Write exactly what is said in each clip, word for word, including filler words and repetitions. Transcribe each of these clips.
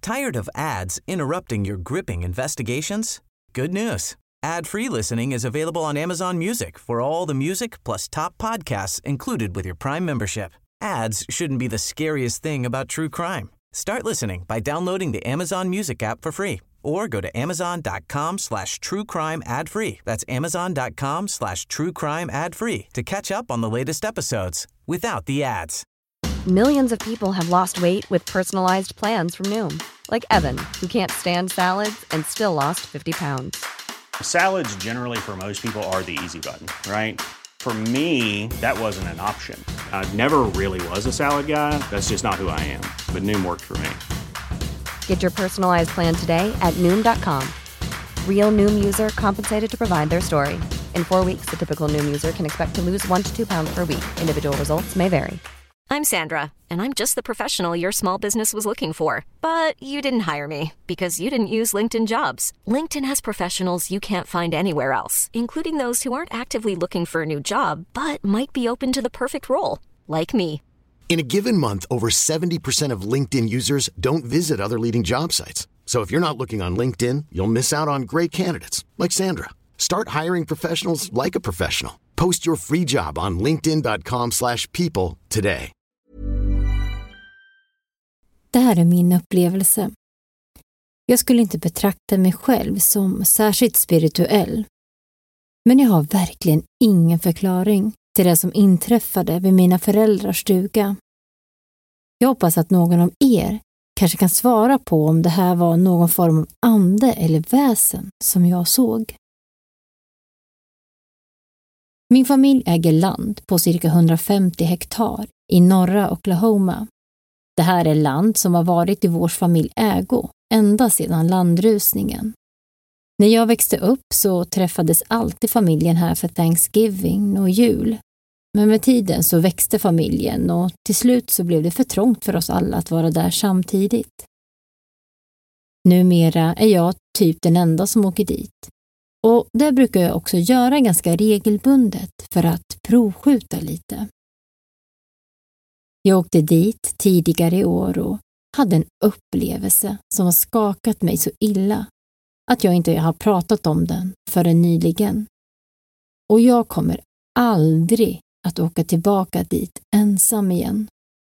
Tired of ads interrupting your gripping investigations? Good news. Ad-free listening is available on Amazon Music for all the music plus top podcasts included with your Prime membership. Ads shouldn't be the scariest thing about true crime. Start listening by downloading the Amazon Music app for free or go to amazon.com slash true crime ad free. That's amazon.com slash true crime ad free to catch up on the latest episodes without the ads. Millions of people have lost weight with personalized plans from Noom. Like Evan, who can't stand salads and still lost fifty pounds. Salads generally for most people are the easy button, right? For me, that wasn't an option. I never really was a salad guy. That's just not who I am. But Noom worked for me. Get your personalized plan today at Noom dot com. Real Noom user compensated to provide their story. In four weeks, the typical Noom user can expect to lose one to two pounds per week. Individual results may vary. I'm Sandra, and I'm just the professional your small business was looking for. But you didn't hire me because you didn't use LinkedIn Jobs. LinkedIn has professionals you can't find anywhere else, including those who aren't actively looking for a new job, but might be open to the perfect role, like me. In a given month, over seventy percent of LinkedIn users don't visit other leading job sites. So if you're not looking on LinkedIn, you'll miss out on great candidates like Sandra. Start hiring professionals like a professional. Post your free job on linkedin.com slash people today. Det här är min upplevelse. Jag skulle inte betrakta mig själv som särskilt spirituell. Men jag har verkligen ingen förklaring till det som inträffade vid mina föräldrars stuga. Jag hoppas att någon av er kanske kan svara på om det här var någon form av ande eller väsen som jag såg. Min familj äger land på cirka hundrafemtio hektar i norra Oklahoma. Det här är land som har varit i vår familj ägo ända sedan landrusningen. När jag växte upp så träffades alltid familjen här för Thanksgiving och jul. Men med tiden så växte familjen och till slut så blev det för trångt för oss alla att vara där samtidigt. Numera är jag typ den enda som åker dit. Och det brukar jag också göra ganska regelbundet för att provskjuta lite. Jag åkte dit tidigare i år och hade en upplevelse som har skakat mig så illa att jag inte har pratat om den förrän nyligen. Och jag kommer aldrig att åka tillbaka dit ensam igen.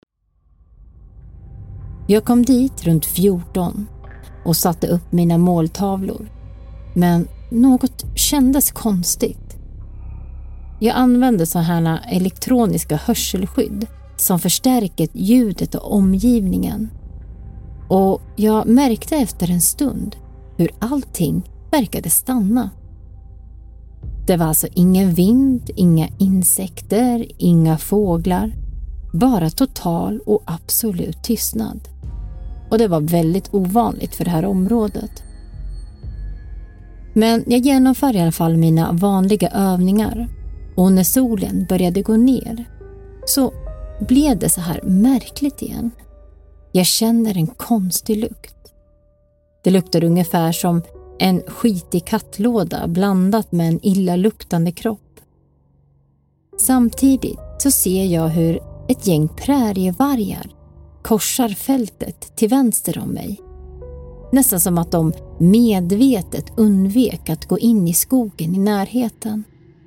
Jag kom dit runt fjorton och satte upp mina måltavlor. Men något kändes konstigt. Jag använde så här elektroniska hörselskydd som förstärker ljudet och omgivningen. Och jag märkte efter en stund hur allting verkade stanna. Det var alltså ingen vind, inga insekter, inga fåglar. Bara total och absolut tystnad. Och det var väldigt ovanligt för det här området. Men jag genomför i alla fall mina vanliga övningar. Och när solen började gå ner så blev det så här märkligt igen. Jag känner en konstig lukt. Det luktar ungefär som en skitig kattlåda blandat med en illaluktande kropp. Samtidigt så ser jag hur ett gäng prärievargar korsar fältet till vänster om mig. Nästan som att de medvetet undvek att gå in i skogen i närheten.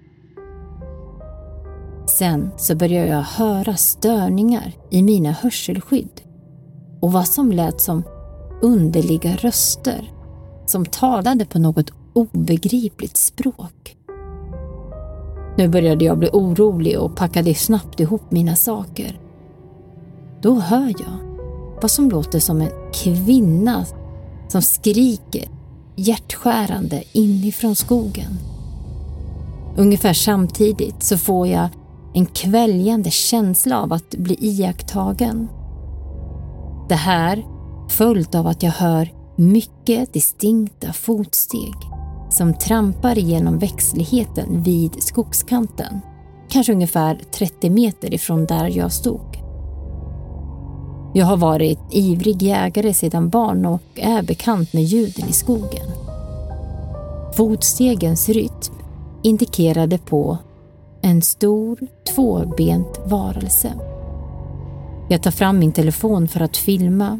Sen så började jag höra störningar i mina hörselskydd och vad som lät som underliga röster som talade på något obegripligt språk. Nu började jag bli orolig och packade snabbt ihop mina saker. Då hör jag vad som låter som en kvinna som skriker hjärtskärande inifrån skogen. Ungefär samtidigt så får jag en kväljande känsla av att bli iakttagen. Det här följt av att jag hör mycket distinkta fotsteg som trampar igenom växtligheten vid skogskanten, kanske ungefär trettio meter ifrån där jag stod. Jag har varit ivrig jägare sedan barn och är bekant med ljuden i skogen. Fotstegens rytm indikerade på en stor, tvåbent varelse. Jag tar fram min telefon för att filma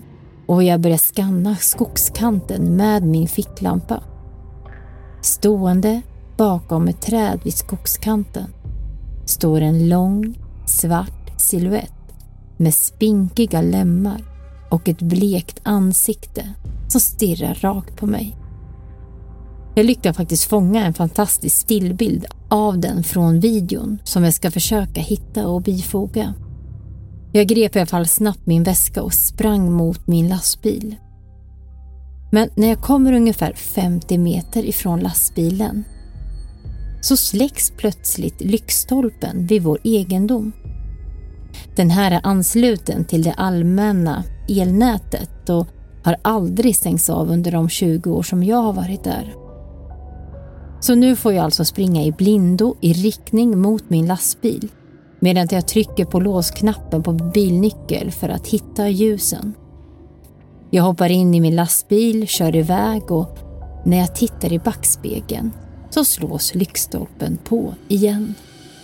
och jag börjar skanna skogskanten med min ficklampa. Stående bakom ett träd vid skogskanten står en lång, svart silhuett med spinkiga lemmar och ett blekt ansikte som stirrar rakt på mig. Jag lyckades faktiskt fånga en fantastisk stillbild av den från videon som jag ska försöka hitta och bifoga. Jag grep i alla fall snabbt min väska och sprang mot min lastbil. Men när jag kommer ungefär femtio meter ifrån lastbilen så släcks plötsligt lyktstolpen vid vår egendom. Den här är ansluten till det allmänna elnätet och har aldrig stängts av under de tjugo år som jag har varit där. Så nu får jag alltså springa i blindo i riktning mot min lastbil medan jag trycker på låsknappen på bilnyckel för att hitta ljusen. Jag hoppar in i min lastbil, kör iväg och när jag tittar i backspegeln så slås lyktstolpen på igen.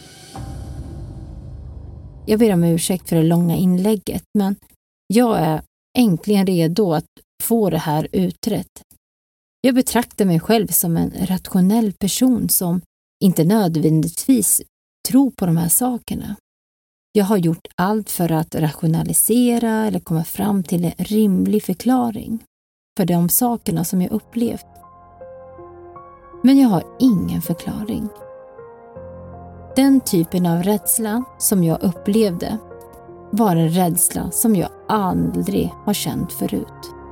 Jag ber om ursäkt för det långa inlägget, men jag är äntligen redo att få det här utrett. Jag betraktar mig själv som en rationell person som inte nödvändigtvis tror på de här sakerna. Jag har gjort allt för att rationalisera eller komma fram till en rimlig förklaring för de sakerna som jag upplevt. Men jag har ingen förklaring. Den typen av rädsla som jag upplevde var en rädsla som jag aldrig har känt förut.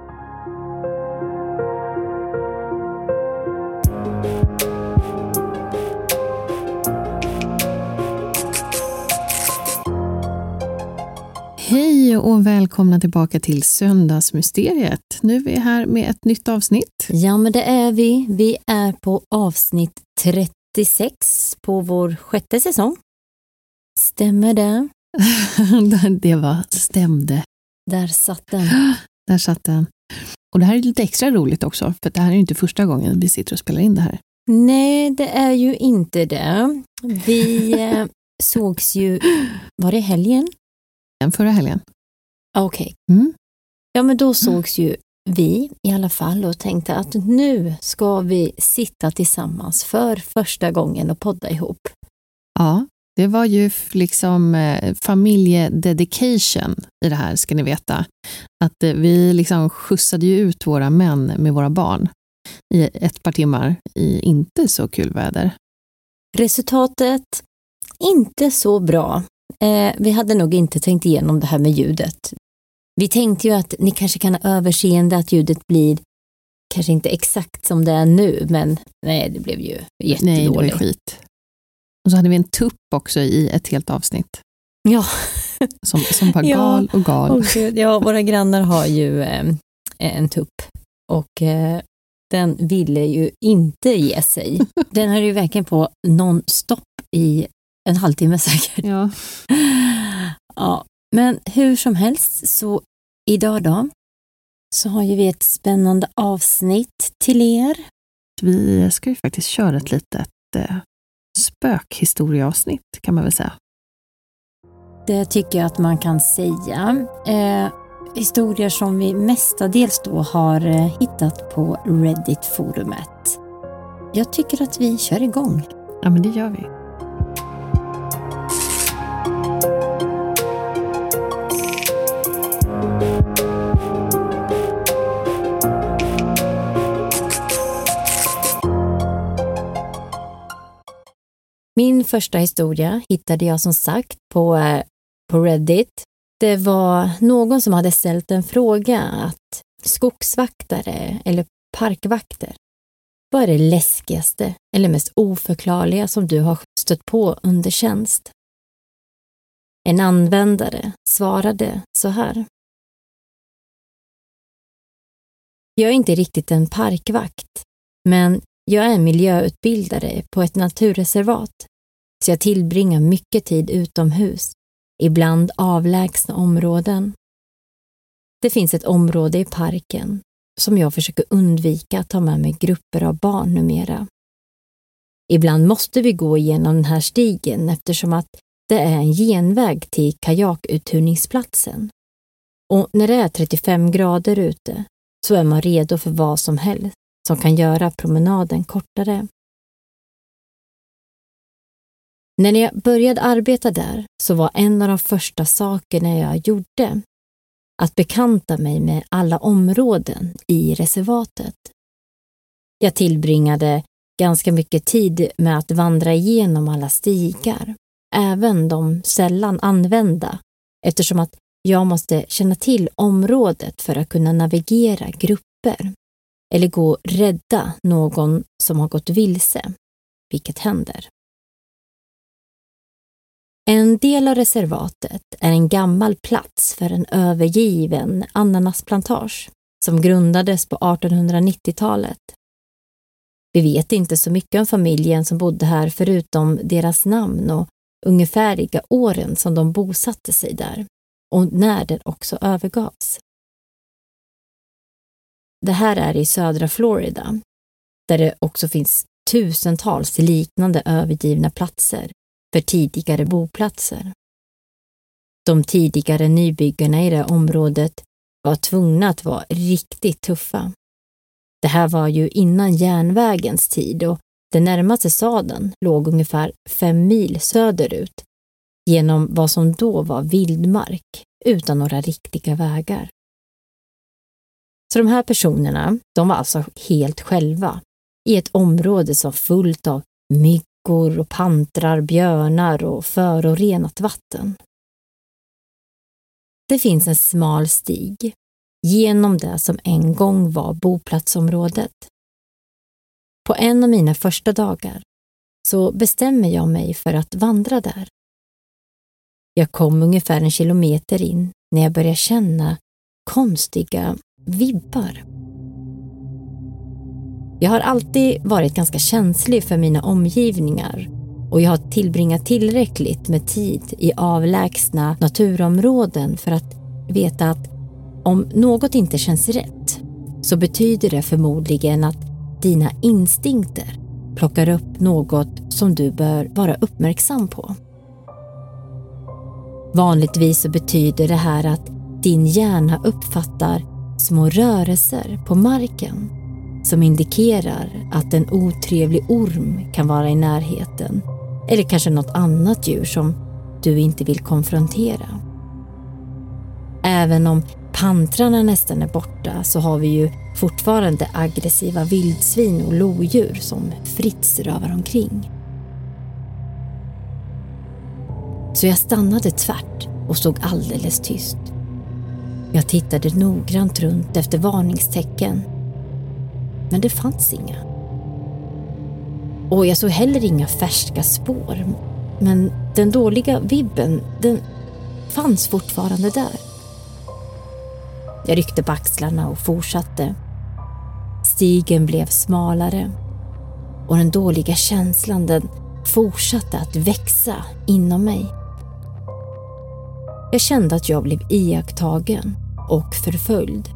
Hej och välkomna tillbaka till Söndagsmysteriet. Nu är vi här med ett nytt avsnitt. Ja, men det är vi. Vi är på avsnitt trettiosex på vår sjätte säsong. Stämmer det? Det var stämde. Där satt den. Där satt den. Och det här är lite extra roligt också, för det här är ju inte första gången vi sitter och spelar in det här. Nej, det är ju inte det. Vi eh, sågs ju, var det helgen? Den förra helgen. Okej. Okay. Mm. Ja, men då sågs ju vi i alla fall och tänkte att nu ska vi sitta tillsammans för första gången och podda ihop. Ja, det var ju liksom eh, familjededication i det här, ska ni veta. Att eh, vi liksom skjutsade ju ut våra män med våra barn i ett par timmar i inte så kul väder. Resultatet, inte så bra. Eh, vi hade nog inte tänkt igenom det här med ljudet. Vi tänkte ju att ni kanske kan ha överseende att ljudet blir kanske inte exakt som det är nu, men nej, det blev ju jättedåligt. Nej, det var skit. Och så hade vi en tupp också i ett helt avsnitt. Ja. Som, som var gal och gal. Oh, ja, våra grannar har ju eh, en tupp och eh, den ville ju inte ge sig. Den hade ju verkligen på non-stop i en halvtimme säkert. Ja. Ja, men hur som helst så idag då så har ju vi ett spännande avsnitt till er. Vi ska ju faktiskt köra ett litet eh, spökhistorieavsnitt kan man väl säga. Det tycker jag att man kan säga. Eh, historier som vi mestadels då har eh, hittat på Reddit-forumet. Jag tycker att vi kör igång. Ja, men det gör vi. Min första historia hittade jag som sagt på, eh, på Reddit. Det var någon som hade ställt en fråga att skogsvaktare eller parkvakter, vad är det läskigaste eller mest oförklarliga som du har stött på under tjänst? En användare svarade så här. Jag är inte riktigt en parkvakt, men jag är miljöutbildare på ett naturreservat, så jag tillbringar mycket tid utomhus, ibland avlägsna områden. Det finns ett område i parken som jag försöker undvika att ta med mig grupper av barn numera. Ibland måste vi gå igenom den här stigen eftersom att det är en genväg till kajakuthyrningsplatsen. Och när det är trettiofem grader ute så är man redo för vad som helst som kan göra promenaden kortare. När jag började arbeta där så var en av de första sakerna jag gjorde att bekanta mig med alla områden i reservatet. Jag tillbringade ganska mycket tid med att vandra igenom alla stigar, även de sällan använda, eftersom att jag måste känna till området för att kunna navigera grupper eller gå och rädda någon som har gått vilse, vilket händer. En del av reservatet är en gammal plats för en övergiven ananasplantage som grundades på artonhundranittiotalet. Vi vet inte så mycket om familjen som bodde här förutom deras namn och ungefärliga åren som de bosatte sig där och när den också övergavs. Det här är i södra Florida, där det också finns tusentals liknande övergivna platser för tidigare boplatser. De tidigare nybyggarna i det området var tvungna att vara riktigt tuffa. Det här var ju innan järnvägens tid och den närmaste staden låg ungefär fem mil söderut genom vad som då var vildmark utan några riktiga vägar. Så de här personerna, de var alltså helt själva i ett område som fullt av myggor och pantrar, björnar och förorenat vatten. Det finns en smal stig genom det som en gång var boplatsområdet. På en av mina första dagar så bestämmer jag mig för att vandra där. Jag kom ungefär en kilometer in när jag började känna konstiga vibbar. Jag har alltid varit ganska känslig för mina omgivningar och jag har tillbringat tillräckligt med tid i avlägsna naturområden för att veta att om något inte känns rätt så betyder det förmodligen att dina instinkter plockar upp något som du bör vara uppmärksam på. Vanligtvis så betyder det här att din hjärna uppfattar små rörelser på marken som indikerar att en otrevlig orm kan vara i närheten eller kanske något annat djur som du inte vill konfrontera. Även om pantrarna nästan är borta så har vi ju fortfarande aggressiva vildsvin och lodjur som fritt strövar omkring. Så jag stannade tvärt och stod alldeles tyst. Jag tittade noggrant runt efter varningstecken, men det fanns inga. Och jag såg heller inga färska spår, men den dåliga vibben, den fanns fortfarande där. Jag ryckte på axlarna och fortsatte. Stigen blev smalare och den dåliga känslan den fortsatte att växa inom mig. Jag kände att jag blev iakttagen och förföljd.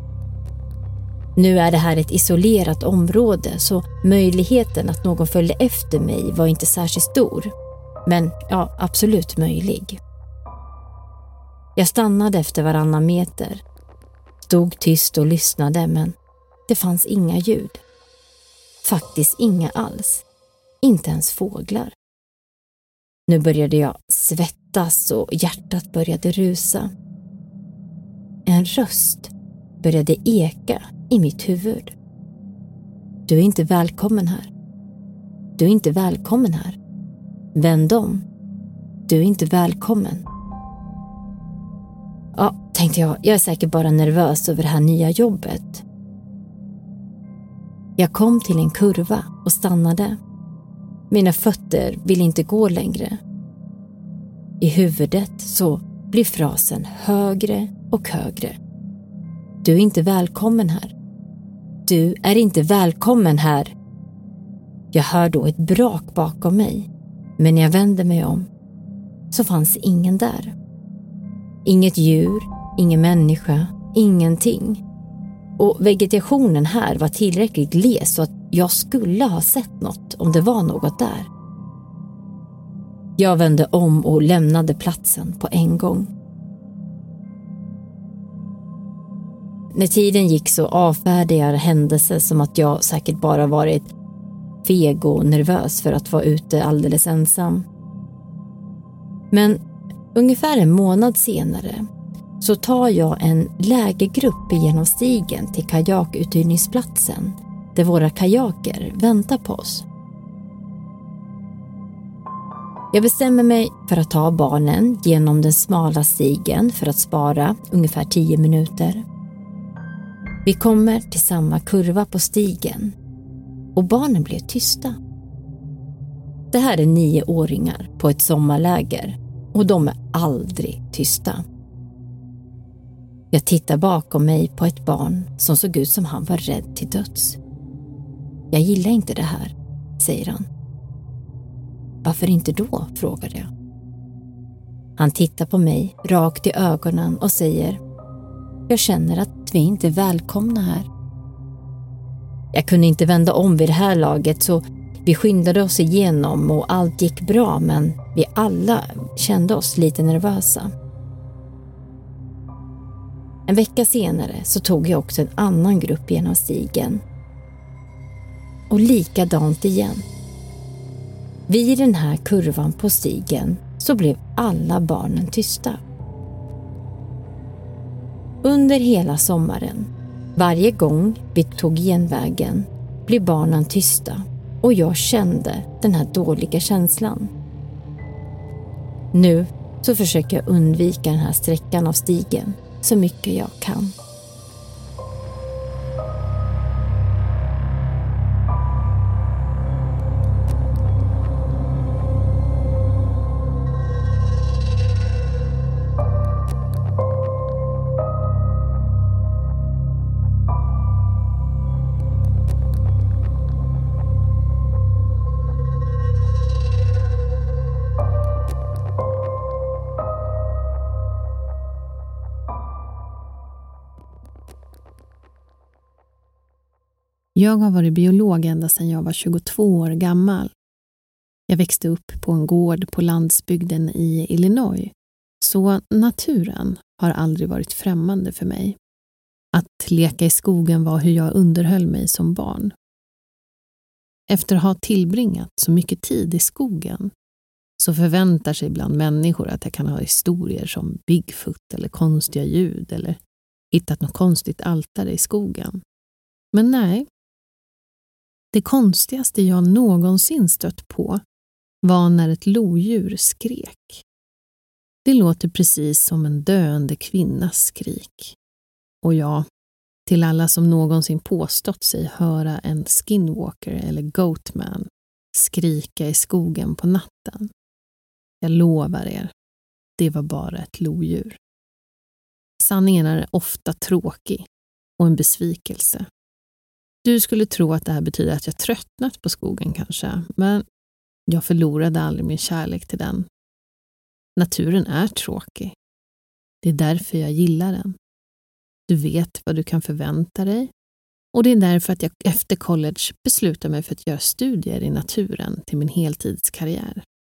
Nu är det här ett isolerat område så möjligheten att någon följde efter mig var inte särskilt stor. Men ja, absolut möjlig. Jag stannade efter varannan meter. Stod tyst och lyssnade men det fanns inga ljud. Faktiskt inga alls. Inte ens fåglar. Nu började jag svettas och hjärtat började rusa. En röst började eka i mitt huvud. Du är inte välkommen här. Du är inte välkommen här. Vänd om. Du är inte välkommen. Ja, tänkte jag. Jag är säkert bara nervös över det här nya jobbet. Jag kom till en kurva och stannade. Mina fötter vill inte gå längre. I huvudet så blir frasen högre och högre. Du är inte välkommen här. Du är inte välkommen här. Jag hör då ett brak bakom mig. Men när jag vände mig om så fanns ingen där. Inget djur, ingen människa, ingenting. Och vegetationen här var tillräckligt gles så att jag skulle ha sett något om det var något där. Jag vände om och lämnade platsen på en gång. när tiden gick så avfärdade jag händelser som att jag säkert bara varit feg och nervös för att vara ute alldeles ensam. Men ungefär en månad senare så tar jag en lägergrupp genom stigen till kajakuthyrningsplatsen där våra kajaker väntar på oss. Jag bestämmer mig för att ta barnen genom den smala stigen för att spara ungefär tio minuter. Vi kommer till samma kurva på stigen och barnen blir tysta. Det här är nioåringar på ett sommarläger och de är aldrig tysta. Jag tittar bakom mig på ett barn som såg ut som han var rädd till döds. Jag gillar inte det här, säger han. Varför inte då, frågar jag. Han tittar på mig rakt i ögonen och säger: jag känner att vi inte är välkomna här. Jag kunde inte vända om vid det här laget så vi skyndade oss igenom och allt gick bra, men vi alla kände oss lite nervösa. En vecka senare så tog jag också en annan grupp genom stigen. Och likadant igen. Vid den här kurvan på stigen så blev alla barnen tysta. Under hela sommaren, varje gång vi tog genvägen, blev barnen tysta och jag kände den här dåliga känslan. Nu så försöker jag undvika den här sträckan av stigen så mycket jag kan. Jag har varit biolog ända sedan jag var tjugotvå år gammal. Jag växte upp på en gård på landsbygden i Illinois, så naturen har aldrig varit främmande för mig. Att leka i skogen var hur jag underhöll mig som barn. Efter att ha tillbringat så mycket tid i skogen så förväntar sig bland människor att jag kan ha historier som Bigfoot eller konstiga ljud eller hittat något konstigt altare i skogen. Men nej. Det konstigaste jag någonsin stött på var när ett lodjur skrek. Det låter precis som en döende kvinnas skrik. Och ja, till alla som någonsin påstått sig höra en skinwalker eller goatman skrika i skogen på natten. Jag lovar er, det var bara ett lodjur. Sanningen är ofta tråkig och en besvikelse. Du skulle tro att det här betyder att jag tröttnat på skogen kanske, men jag förlorade aldrig min kärlek till den. Naturen är tråkig. Det är därför jag gillar den. Du vet vad du kan förvänta dig och det är därför att jag efter college beslutade mig för att göra studier i naturen till min heltidskarriär.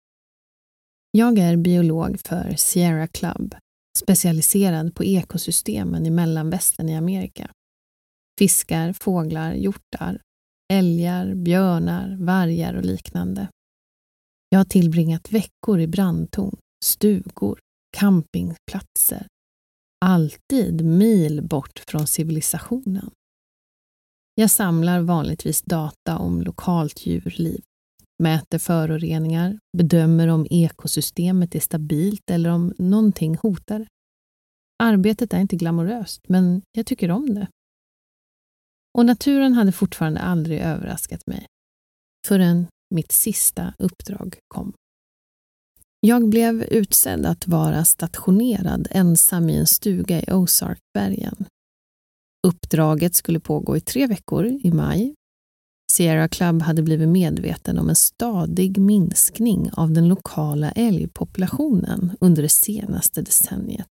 Jag är biolog för Sierra Club, specialiserad på ekosystemen i mellanvästern i Amerika. Fiskar, fåglar, hjortar, älgar, björnar, vargar och liknande. Jag har tillbringat veckor i brandtorn, stugor, campingplatser. Alltid mil bort från civilisationen. Jag samlar vanligtvis data om lokalt djurliv, mäter föroreningar, bedömer om ekosystemet är stabilt eller om någonting hotar. Arbetet är inte glamoröst, men jag tycker om det. Och naturen hade fortfarande aldrig överraskat mig, förrän mitt sista uppdrag kom. Jag blev utsedd att vara stationerad ensam i en stuga i Ozarkbergen. Uppdraget skulle pågå i tre veckor i maj. Sierra Club hade blivit medveten om en stadig minskning av den lokala älgpopulationen under det senaste decenniet.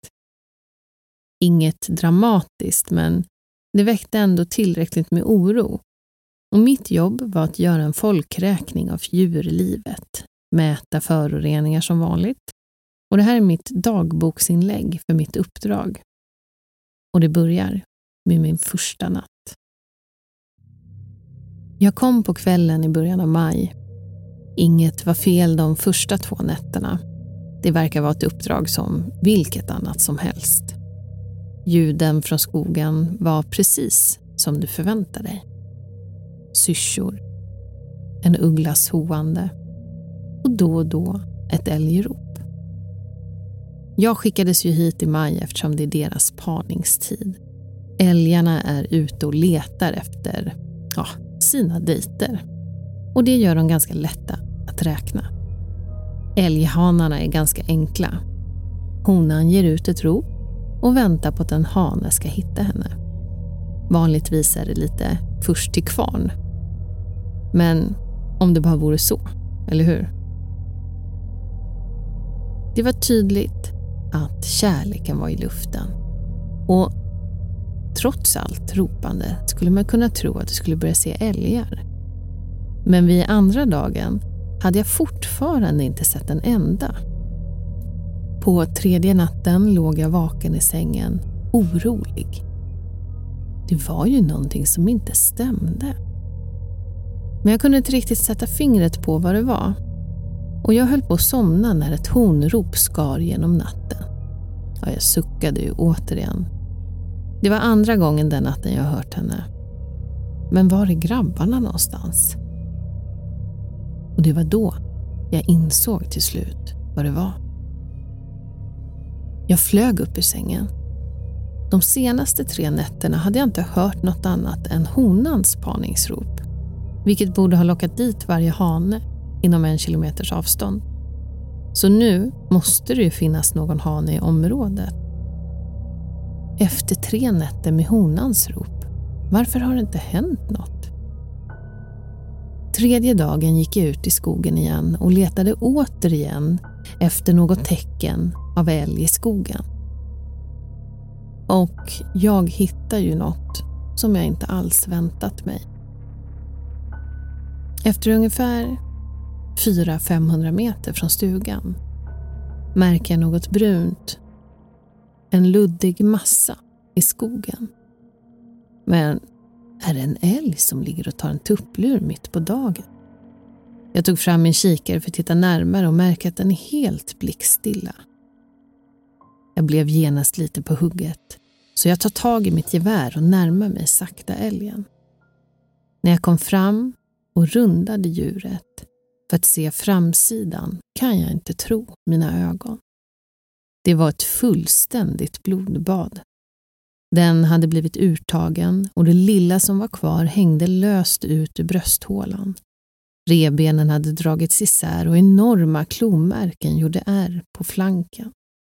Inget dramatiskt, men det väckte ändå tillräckligt med oro. Och mitt jobb var att göra en folkräkning av djurlivet, mäta föroreningar som vanligt. Och det här är mitt dagboksinlägg för mitt uppdrag. Och det börjar med min första natt. Jag kom på kvällen i början av maj. Inget var fel de första två nätterna. Det verkar vara ett uppdrag som vilket annat som helst. Ljuden från skogen var precis som du förväntar dig. Syrsor, en ugglas hoande och då och då ett älgrop. Jag skickades ju hit i maj eftersom det är deras parningstid. Älgarna är ute och letar efter ja, sina dejter. Och det gör de ganska lätta att räkna. Älghanarna är ganska enkla. Honan ger ut ett rop och väntar på att en hane ska hitta henne. Vanligtvis är det lite först till kvarn. Men om det bara vore så, eller hur? Det var tydligt att kärleken var i luften. Och trots allt ropande skulle man kunna tro att det skulle börja se älgar. Men vid andra dagen hade jag fortfarande inte sett en enda. På tredje natten låg jag vaken i sängen, orolig. Det var ju någonting som inte stämde. Men jag kunde inte riktigt sätta fingret på vad det var. Och jag höll på att somna när ett honrop skar genom natten. Ja, jag suckade ju återigen. Det var andra gången den natten jag hört henne. Men var är grabbarna någonstans? Och det var då jag insåg till slut vad det var. Jag flög upp ur sängen. De senaste tre nätterna hade jag inte hört något annat än honans parningsrop. Vilket borde ha lockat dit varje hane inom en kilometers avstånd. Så nu måste det ju finnas någon hane i området. Efter tre nätter med honans rop, varför har det inte hänt något? Tredje dagen gick jag ut i skogen igen och letade återigen efter något tecken av älg i skogen. Och jag hittar ju något som jag inte alls väntat mig. Efter ungefär fyra till femhundra meter från stugan märker jag något brunt. En luddig massa i skogen. Men är det en älg som ligger och tar en tupplur mitt på dagen? Jag tog fram min kikare för att titta närmare och märker att den är helt blickstilla. Jag blev genast lite på hugget, så jag tar tag i mitt gevär och närmar mig sakta älgen. När jag kom fram och rundade djuret för att se framsidan kan jag inte tro mina ögon. Det var ett fullständigt blodbad. Den hade blivit urtagen och det lilla som var kvar hängde löst ut ur brösthålan. Revbenen hade dragits isär och enorma klomärken gjorde ärr på flanken.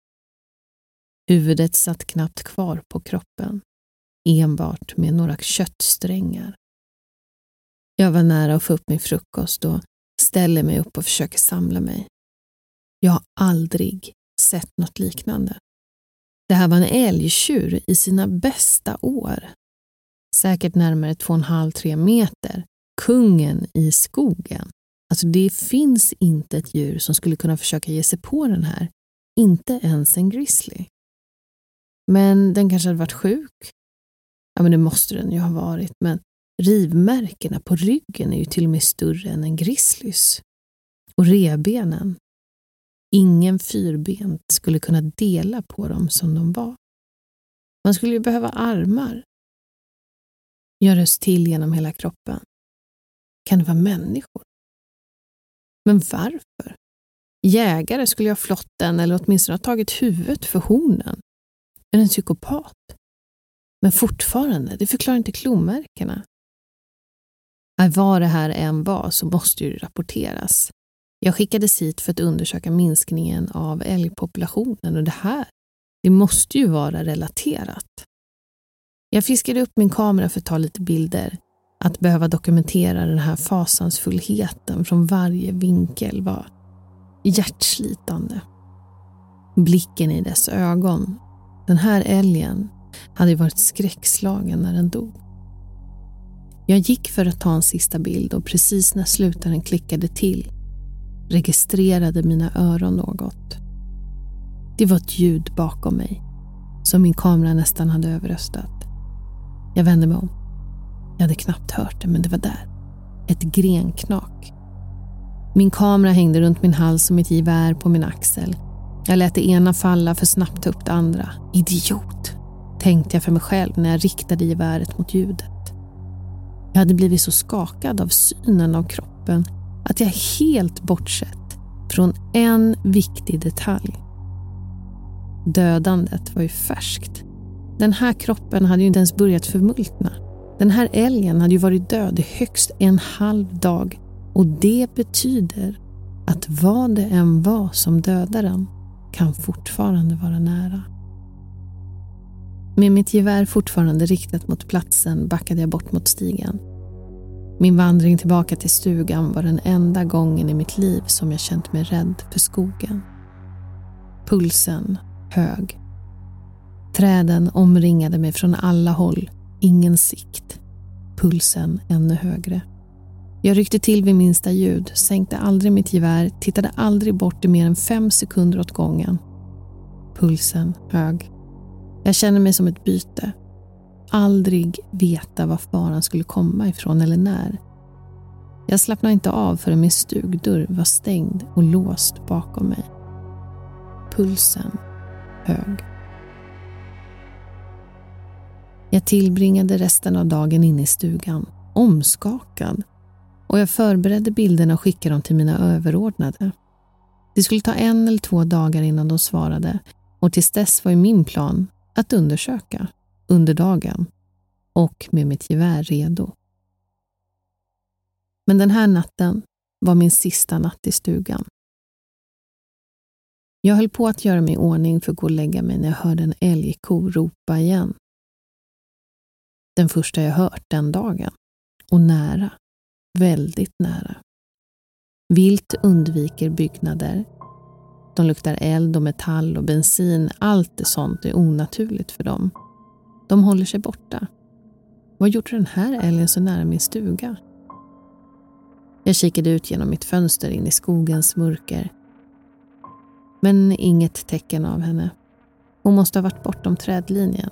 Huvudet satt knappt kvar på kroppen, enbart med några köttsträngar. Jag var nära att få upp min frukost och ställer mig upp och försöker samla mig. Jag har aldrig sett något liknande. Det här var en älgtjur i sina bästa år. Säkert närmare två och en halv, tre meter. Kungen i skogen. Alltså det finns inte ett djur som skulle kunna försöka ge sig på den här. Inte ens en grizzly. Men den kanske hade varit sjuk. Ja, men det måste den ju ha varit. Men rivmärkena på ryggen är ju till och med större än en grizzlys. Och revbenen. Ingen fyrbent skulle kunna dela på dem som de var. Man skulle ju behöva armar. Jag röst till genom hela kroppen. Kan det vara människor? Men varför? Jägare skulle ha flott den eller åtminstone ha tagit huvudet för hornen. Är en psykopat? Men fortfarande, det förklarar inte klomärkena. Vad det här än var så måste ju rapporteras. Jag skickades hit för att undersöka minskningen av älgpopulationen och det här, det måste ju vara relaterat. Jag fiskade upp min kamera för att ta lite bilder. Att behöva dokumentera den här fasansfullheten från varje vinkel var hjärtslitande. Blicken i dess ögon. Den här älgen hade varit skräckslagen när den dog. Jag gick för att ta en sista bild och precis när slutaren klickade till registrerade mina öron något. Det var ett ljud bakom mig som min kamera nästan hade överröstat. Jag vände mig om. Jag hade knappt hört det, men det var där. Ett grenknak. Min kamera hängde runt min hals som ett gevär på min axel. Jag lät det ena falla för snabbt ta upp det andra. Idiot, tänkte jag för mig själv när jag riktade geväret mot ljudet. Jag hade blivit så skakad av synen av kroppen att jag helt bortsett från en viktig detalj. Dödandet var ju färskt. Den här kroppen hade ju inte ens börjat förmultna. Den här älgen hade ju varit död i högst en halv dag, och det betyder att vad det än var som dödade den kan fortfarande vara nära. Med mitt gevär fortfarande riktat mot platsen backade jag bort mot stigen. Min vandring tillbaka till stugan var den enda gången i mitt liv som jag känt mig rädd för skogen. Pulsen hög. Träden omringade mig från alla håll, ingen sikt. Pulsen ännu högre. Jag ryckte till vid minsta ljud, sänkte aldrig mitt gevär, tittade aldrig bort i mer än fem sekunder åt gången. Pulsen hög. Jag känner mig som ett byte. Aldrig veta var faran skulle komma ifrån eller när. Jag slappnade inte av förrän min stugdörr var stängd och låst bakom mig. Pulsen hög. Jag tillbringade resten av dagen inne i stugan, omskakad, och jag förberedde bilderna och skickade dem till mina överordnade. Det skulle ta en eller två dagar innan de svarade, och tills dess var ju min plan att undersöka under dagen och med mitt gevär redo. Men den här natten var min sista natt i stugan. Jag höll på att göra mig i ordning för att gå och lägga mig när jag hörde en älgko ropa igen. Den första jag hört den dagen. Och nära. Väldigt nära. Vilt undviker byggnader. De luktar eld och metall och bensin. Allt det sånt är onaturligt för dem. De håller sig borta. Vad gjorde den här älgen så nära min stuga? Jag kikade ut genom mitt fönster in i skogens mörker. Men inget tecken av henne. Hon måste ha varit bortom trädlinjen.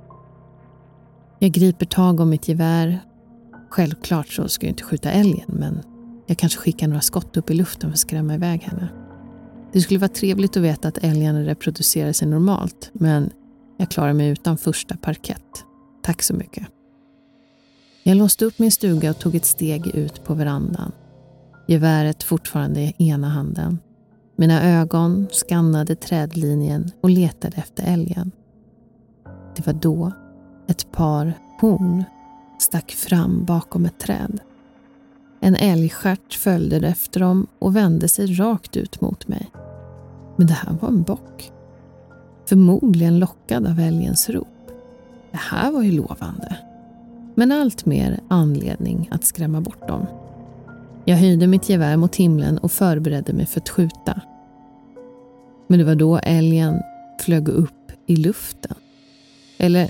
Jag griper tag om mitt gevär. Självklart så ska jag inte skjuta älgen, men jag kanske skickar några skott upp i luften för att skrämma iväg henne. Det skulle vara trevligt att veta att älgen reproducerar sig normalt, men jag klarar mig utan första parkett. Tack så mycket. Jag låste upp min stuga och tog ett steg ut på verandan. Geväret fortfarande i ena handen. Mina ögon skannade trädlinjen och letade efter älgen. Det var då ett par horn stack fram bakom ett träd. En älgstjärt följde efter dem och vände sig rakt ut mot mig. Men det här var en bock. Förmodligen lockad av älgens rop. Det här var ju lovande. Men allt mer anledning att skrämma bort dem. Jag höjde mitt gevär mot himlen och förberedde mig för att skjuta. Men det var då älgen flög upp i luften. Eller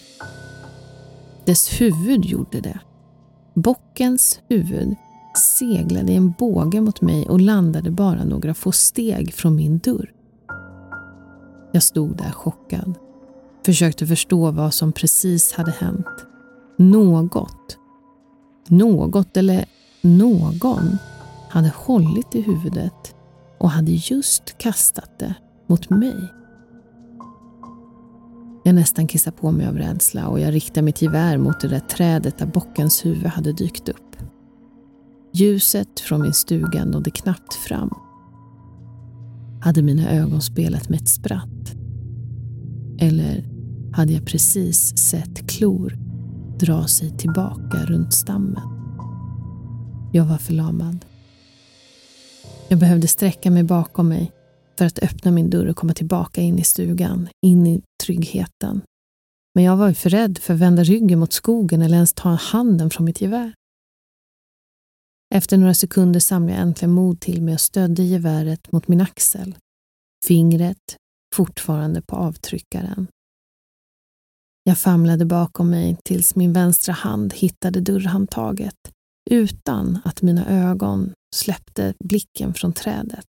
dess huvud gjorde det. Bockens huvud seglade i en båge mot mig och landade bara några få steg från min dörr. Jag stod där chockad. Försökte förstå vad som precis hade hänt. Något, något eller någon hade hållit i huvudet och hade just kastat det mot mig. Jag nästan kissade på mig av rädsla och jag riktade mitt gevär mot det där trädet där bockens huvud hade dykt upp. Ljuset från min stuga nådde knappt fram. Hade mina ögon spelat med ett spratt? Eller hade jag precis sett klor dra sig tillbaka runt stammen? Jag var förlamad. Jag behövde sträcka mig bakom mig för att öppna min dörr och komma tillbaka in i stugan, in i tryggheten. Men jag var ju för rädd för att vända ryggen mot skogen eller ens ta handen från mitt gevär. Efter några sekunder samlade jag äntligen mod till mig och stödde geväret mot min axel. Fingret fortfarande på avtryckaren. Jag famlade bakom mig tills min vänstra hand hittade dörrhandtaget utan att mina ögon släppte blicken från trädet.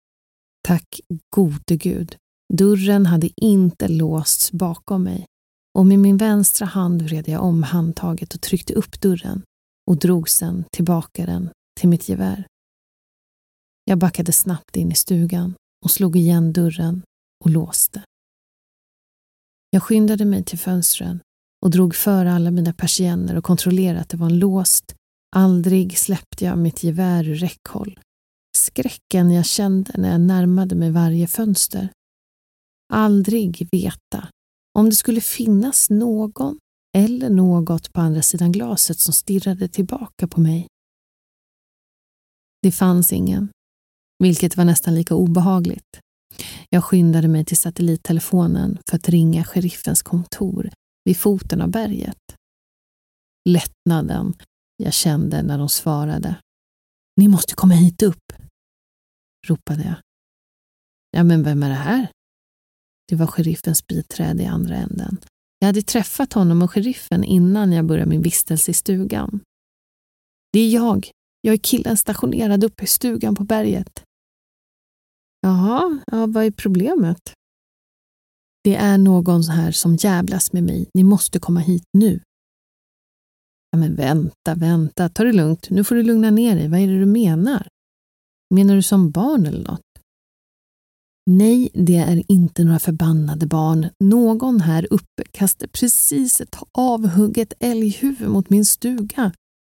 Tack gode Gud, dörren hade inte låsts bakom mig och med min vänstra hand vred jag om handtaget och tryckte upp dörren och drog sedan tillbaka den till mitt gevär. Jag backade snabbt in i stugan och slog igen dörren och låste. Jag skyndade mig till fönstren och drog för alla mina persienner och kontrollerade att det var en låst. Aldrig släppte jag mitt gevär ur räckhåll. Skräcken jag kände när jag närmade mig varje fönster. Aldrig veta om det skulle finnas någon eller något på andra sidan glaset som stirrade tillbaka på mig. Det fanns ingen, vilket var nästan lika obehagligt. Jag skyndade mig till satellittelefonen för att ringa sheriffens kontor vid foten av berget. Lättnaden jag kände när de svarade. Ni måste komma hit upp, ropade jag. Ja, men vem är det här? Det var sheriffens biträde i andra änden. Jag hade träffat honom och sheriffen innan jag började min vistelse i stugan. Det är jag. Jag är killen stationerad uppe i stugan på berget. Jaha, ja, vad är problemet? Det är någon här som jävlas med mig. Ni måste komma hit nu. Ja, men vänta, vänta. Ta det lugnt. Nu får du lugna ner dig. Vad är det du menar? Menar du som barn eller något? Nej, det är inte några förbannade barn. Någon här uppe kastade precis ett avhugget älghuvud mot min stuga.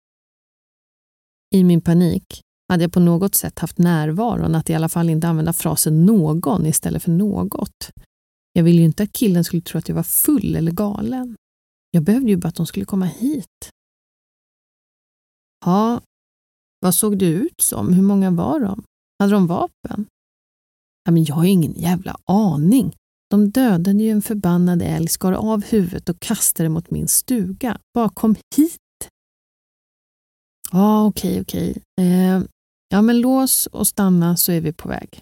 I min panik hade jag på något sätt haft närvaron att i alla fall inte använda frasen någon istället för något. Jag ville ju inte att killen skulle tro att jag var full eller galen. Jag behövde ju bara att de skulle komma hit. Ja, vad såg det ut som? Hur många var de? Hade de vapen? Ja, men jag har ju ingen jävla aning. De dödade ju en förbannad älg, skar av huvudet och kastade mot min stuga. Bara kom hit. Ja, okej, okej. Eh, ja, men lås och stanna så är vi på väg.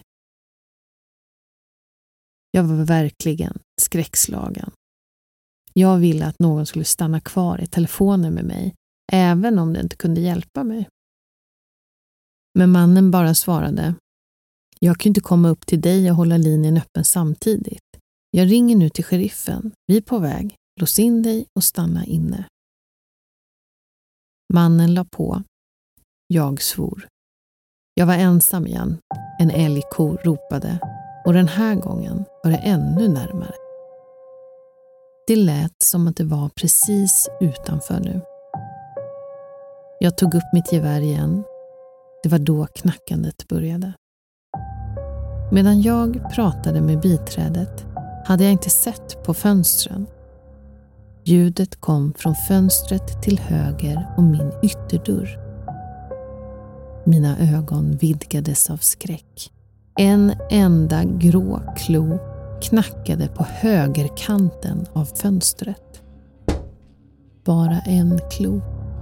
Jag var verkligen skräckslagen. Jag ville att någon skulle stanna kvar i telefonen med mig, även om det inte kunde hjälpa mig. Men mannen bara svarade: jag kan inte komma upp till dig och hålla linjen öppen samtidigt. Jag ringer nu till sheriffen. Vi är på väg. Lås in dig och stanna inne. Mannen la på. Jag svor. Jag var ensam igen. En älgko ropade. Och den här gången var det ännu närmare. Det lät som att det var precis utanför nu. Jag tog upp mitt gevär igen. Det var då knackandet började. Medan jag pratade med biträdet hade jag inte sett på fönstren. Ljudet kom från fönstret till höger och min ytterdörr. Mina ögon vidgades av skräck. En enda grå klo knackade på högerkanten av fönstret. Bara en klo.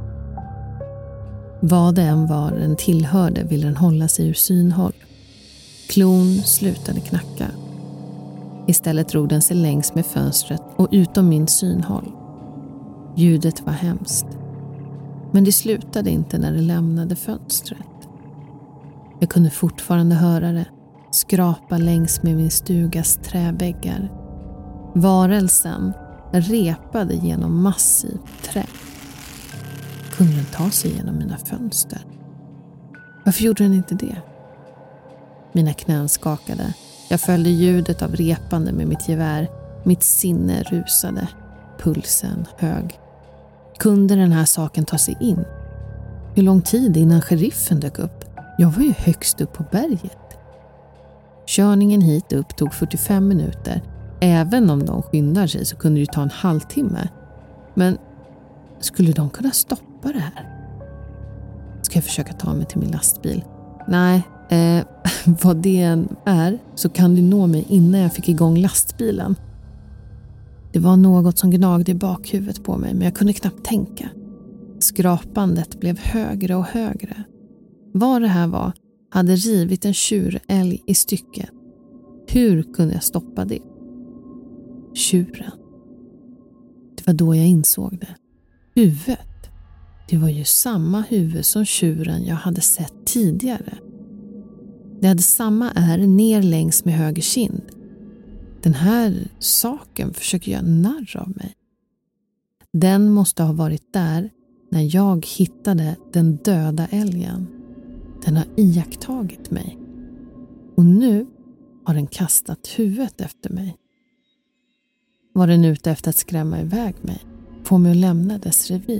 Vad det än var den tillhörde ville den hålla sig ur synhåll. Klon slutade knacka. Istället drog den sig längs med fönstret och utom min synhåll. Ljudet var hemskt. Men det slutade inte när det lämnade fönstret. Jag kunde fortfarande höra det skrapa längs med min stugas träväggar. Varelsen repade genom massivt trä. Kunde den ta sig genom mina fönster? Varför gjorde den inte det? Mina knän skakade. Jag följde ljudet av repande med mitt gevär. Mitt sinne rusade. Pulsen hög. Kunde den här saken ta sig in? Hur lång tid innan sheriffen dök upp? Jag var ju högst upp på berget. Körningen hit upp tog fyrtiofem minuter. Även om de skyndar sig så kunde det ta en halvtimme. Men skulle de kunna stoppa det här? Ska jag försöka ta mig till min lastbil? Nej, eh, vad det än är så kan du nå mig innan jag fick igång lastbilen. Det var något som gnagde i bakhuvudet på mig, men jag kunde knappt tänka. Skrapandet blev högre och högre. Vad det här var hade rivit en tjurälg i stycken. Hur kunde jag stoppa det? Tjuren. Det var då jag insåg det. Huvudet. Det var ju samma huvud som tjuren jag hade sett tidigare. Det hade samma ärr ner längs med höger kind. Den här saken försöker göra narr av mig. Den måste ha varit där när jag hittade den döda älgen. Den har iakttagit mig. Och nu har den kastat huvudet efter mig. Var den ute efter att skrämma iväg mig? Få mig att lämna dess revir?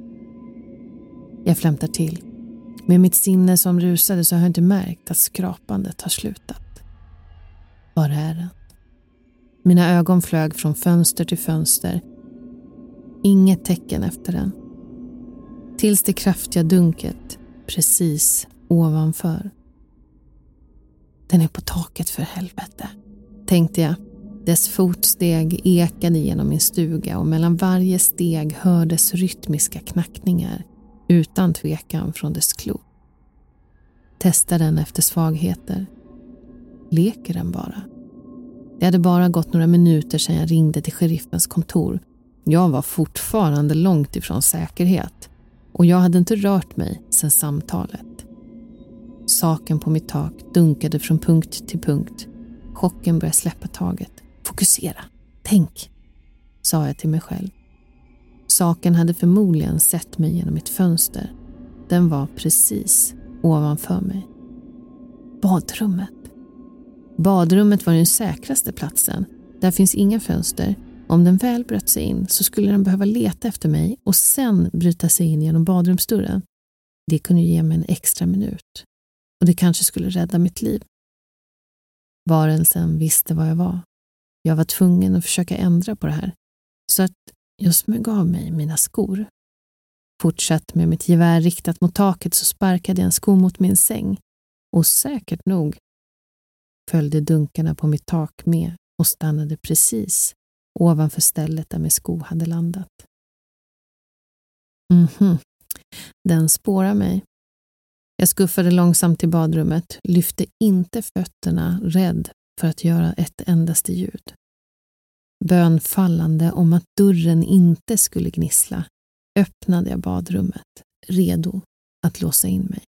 Jag flämtar till. Med mitt sinne som rusade så har jag inte märkt att skrapandet har slutat. Var är den? Mina ögon flög från fönster till fönster. Inget tecken efter den. Tills det kraftiga dunket precis ovanför. Den är på taket för helvete, tänkte jag. Dess fotsteg ekade genom min stuga och mellan varje steg hördes rytmiska knackningar, utan tvekan från dess klo. Testa den efter svagheter. Leker den bara? Det hade bara gått några minuter sedan jag ringde till sheriffens kontor. Jag var fortfarande långt ifrån säkerhet och jag hade inte rört mig sedan samtalet. Saken på mitt tak dunkade från punkt till punkt. Chocken började släppa taget. Fokusera, tänk, sa jag till mig själv. Saken hade förmodligen sett mig genom mitt fönster. Den var precis ovanför mig. Badrummet. Badrummet var den säkraste platsen. Där finns inga fönster. Om den väl bröt sig in så skulle den behöva leta efter mig och sen bryta sig in genom badrumsdörren. Det kunde ge mig en extra minut. Och det kanske skulle rädda mitt liv. Varelsen visste vad jag var. Jag var tvungen att försöka ändra på det här. Så att jag smög av mig mina skor. Fortsatt med mitt gevär riktat mot taket så sparkade jag en sko mot min säng. Och säkert nog följde dunkarna på mitt tak med och stannade precis ovanför stället där min sko hade landat. Mhm, den spårar mig. Jag skuffade långsamt till badrummet, lyfte inte fötterna, rädd för att göra ett endaste ljud. Bönfallande om att dörren inte skulle gnissla, öppnade jag badrummet, redo att låsa in mig.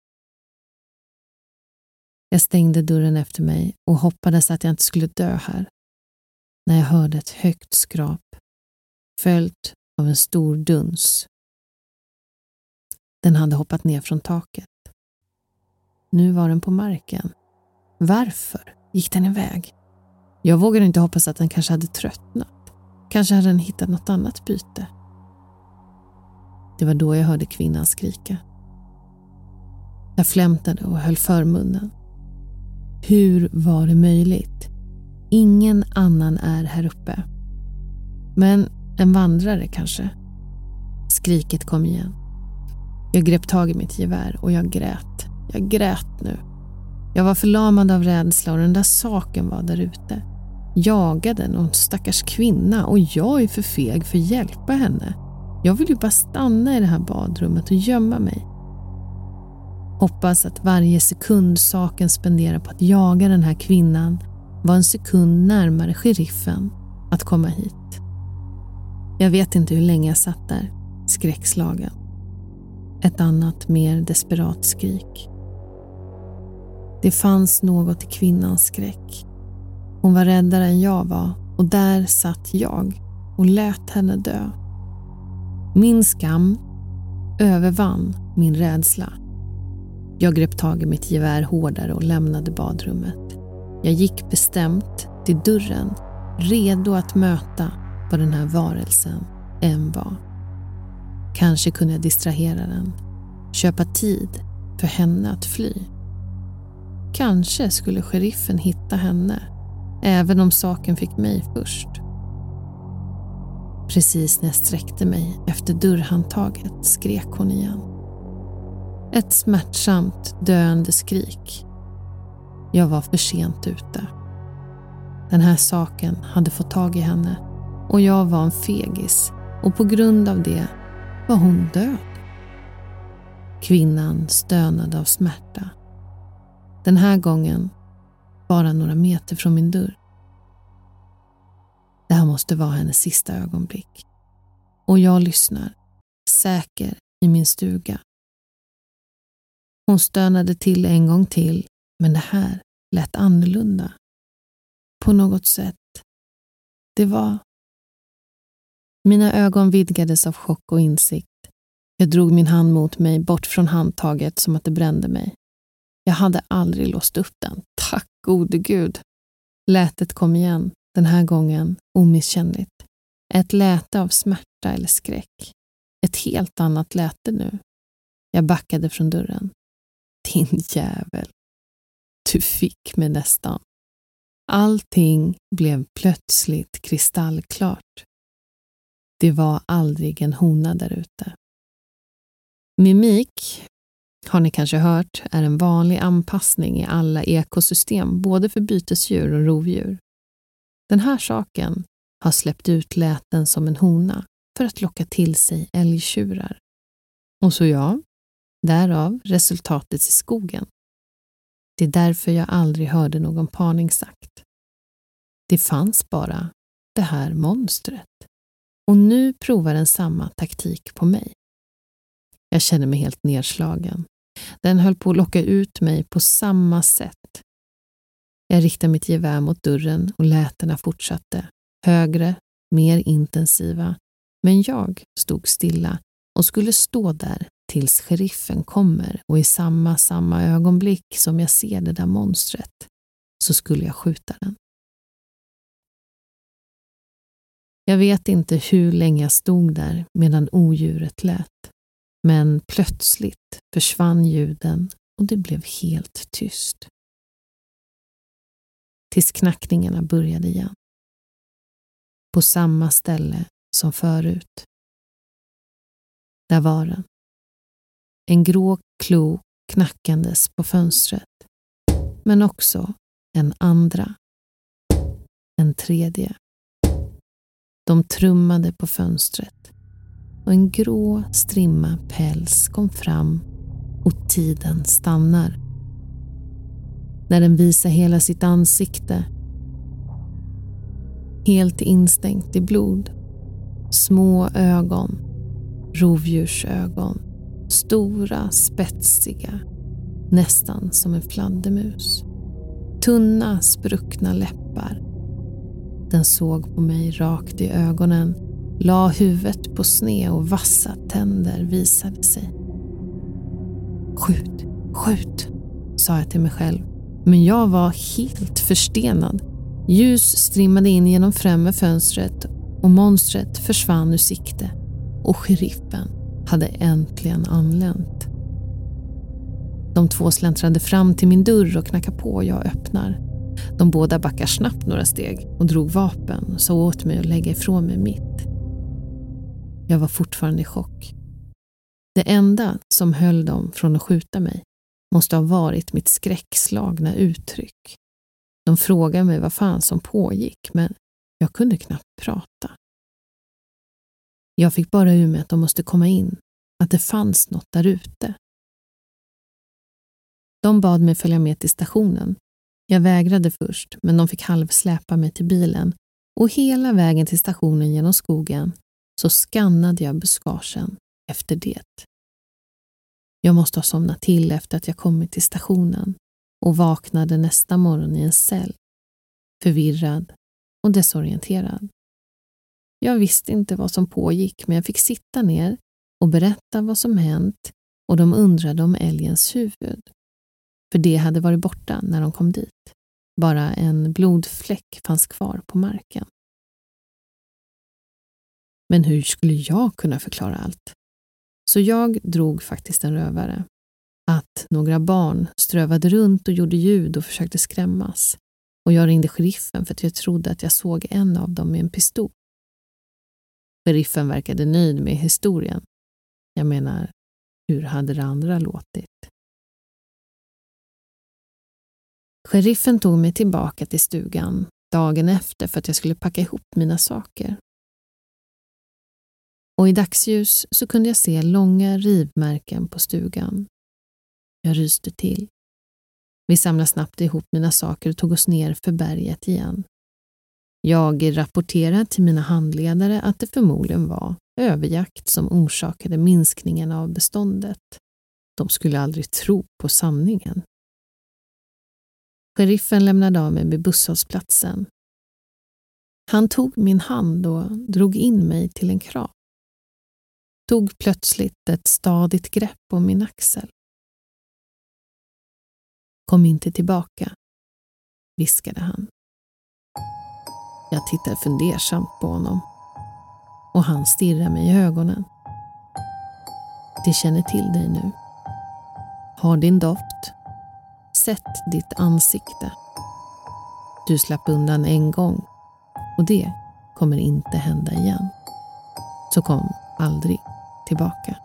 Jag stängde dörren efter mig och hoppades att jag inte skulle dö här. När jag hörde ett högt skrap, följt av en stor duns. Den hade hoppat ner från taket. Nu var den på marken. Varför gick den iväg? Jag vågade inte hoppas att den kanske hade tröttnat. Kanske hade den hittat något annat byte. Det var då jag hörde kvinnan skrika. Jag flämtade och höll för munnen. Hur var det möjligt? Ingen annan är här uppe. Men en vandrare kanske. Skriket kom igen. Jag grep tag i mitt gevär och jag grät. Jag grät nu. Jag var förlamad av rädsla och den där saken var där ute. Jagade någon stackars kvinna och jag är för feg för att hjälpa henne. Jag vill ju bara stanna i det här badrummet och gömma mig. Hoppas att varje sekund saken spenderar på att jaga den här kvinnan var en sekund närmare sheriffen att komma hit. Jag vet inte hur länge jag satt där, skräckslagen. Ett annat mer desperat skrik. Det fanns något i kvinnans skräck. Hon var räddare än jag var och där satt jag och lät henne dö. Min skam övervann min rädsla. Jag grep tag i mitt gevär hårdare och lämnade badrummet. Jag gick bestämt till dörren, redo att möta vad den här varelsen än var. Kanske kunde jag distrahera den, köpa tid för henne att fly. Kanske skulle sheriffen hitta henne, även om saken fick mig först. Precis när jag sträckte mig efter dörrhandtaget skrek hon igen. Ett smärtsamt, döende skrik. Jag var för sent ute. Den här saken hade fått tag i henne och jag var en fegis och på grund av det var hon död. Kvinnan stönade av smärta. Den här gången bara några meter från min dörr. Det här måste vara hennes sista ögonblick. Och jag lyssnar, säker i min stuga. Hon stönade till en gång till, men det här lät annorlunda. På något sätt. Det var... Mina ögon vidgades av chock och insikt. Jag drog min hand mot mig bort från handtaget som att det brände mig. Jag hade aldrig låst upp den. Tack gode Gud. Lätet kom igen, den här gången omisskännligt. Ett läte av smärta eller skräck. Ett helt annat läte nu. Jag backade från dörren. Din jävel. Du fick mig nästan. Allting blev plötsligt kristallklart. Det var aldrig en hona där ute. Mimik, har ni kanske hört, är en vanlig anpassning i alla ekosystem, både för bytesdjur och rovdjur. Den här saken har släppt ut läten som en hona för att locka till sig älgtjurar. Och så ja, därav resultatet i skogen. Det är därför jag aldrig hörde någon parningsakt. Det fanns bara det här monstret. Och nu provar den samma taktik på mig. Jag känner mig helt nedslagen. Den höll på att locka ut mig på samma sätt. Jag riktade mitt gevär mot dörren och lätena fortsatte. Högre, mer intensiva. Men jag stod stilla och skulle stå där tills sheriffen kommer, och i samma, samma ögonblick som jag ser det där monstret så skulle jag skjuta den. Jag vet inte hur länge jag stod där medan odjuret lät. Men plötsligt försvann ljuden och det blev helt tyst. Tills knackningarna började igen. På samma ställe som förut. Där var den. En grå klo knackandes på fönstret. Men också en andra. En tredje. De trummade på fönstret. Och en grå strimma päls kom fram och tiden stannar. När den visar hela sitt ansikte. Helt instängt i blod. Små ögon. Rovdjursögon. Stora, spetsiga. Nästan som en fladdermus. Tunna, spruckna läppar. Den såg på mig rakt i ögonen. La huvudet på sne och vassa tänder visade sig. Skjut, skjut, sa jag till mig själv. Men jag var helt förstenad. Ljus strimmade in genom främre fönstret och monstret försvann ur sikte. Och sheriffen hade äntligen anlänt. De två släntrade fram till min dörr och knackade på och jag öppnar. De båda backar snabbt några steg och drog vapen och sa åt mig att lägga ifrån mig mitt. Jag var fortfarande i chock. Det enda som höll dem från att skjuta mig måste ha varit mitt skräckslagna uttryck. De frågade mig vad fan som pågick, men jag kunde knappt prata. Jag fick bara ur mig att de måste komma in, att det fanns något där ute. De bad mig följa med till stationen. Jag vägrade först, men de fick halvsläpa mig till bilen och hela vägen till stationen genom skogen så skannade jag buskagen efter det. Jag måste ha somnat till efter att jag kommit till stationen och vaknade nästa morgon i en cell, förvirrad och desorienterad. Jag visste inte vad som pågick, men jag fick sitta ner och berätta vad som hänt och de undrade om älgens huvud. För det hade varit borta när de kom dit. Bara en blodfläck fanns kvar på marken. Men hur skulle jag kunna förklara allt? Så jag drog faktiskt en rövare. Att några barn strövade runt och gjorde ljud och försökte skrämmas. Och jag ringde sheriffen för att jag trodde att jag såg en av dem med en pistol. Sheriffen verkade nöjd med historien. Jag menar, hur hade det andra låtit? Sheriffen tog mig tillbaka till stugan dagen efter för att jag skulle packa ihop mina saker. Och i dagsljus så kunde jag se långa rivmärken på stugan. Jag ryste till. Vi samlade snabbt ihop mina saker och tog oss ner för berget igen. Jag rapporterade till mina handledare att det förmodligen var överjakt som orsakade minskningen av beståndet. De skulle aldrig tro på sanningen. Sheriffen lämnade av mig vid busshållplatsen. Han tog min hand och drog in mig till en kram. Tog plötsligt ett stadigt grepp om min axel. Kom inte tillbaka, viskade han. Jag tittade fundersamt på honom och han stirrade mig i ögonen. Det känner till dig nu. Har din doft. Sett ditt ansikte. Du slapp undan en gång och det kommer inte hända igen. Så kom aldrig tillbaka.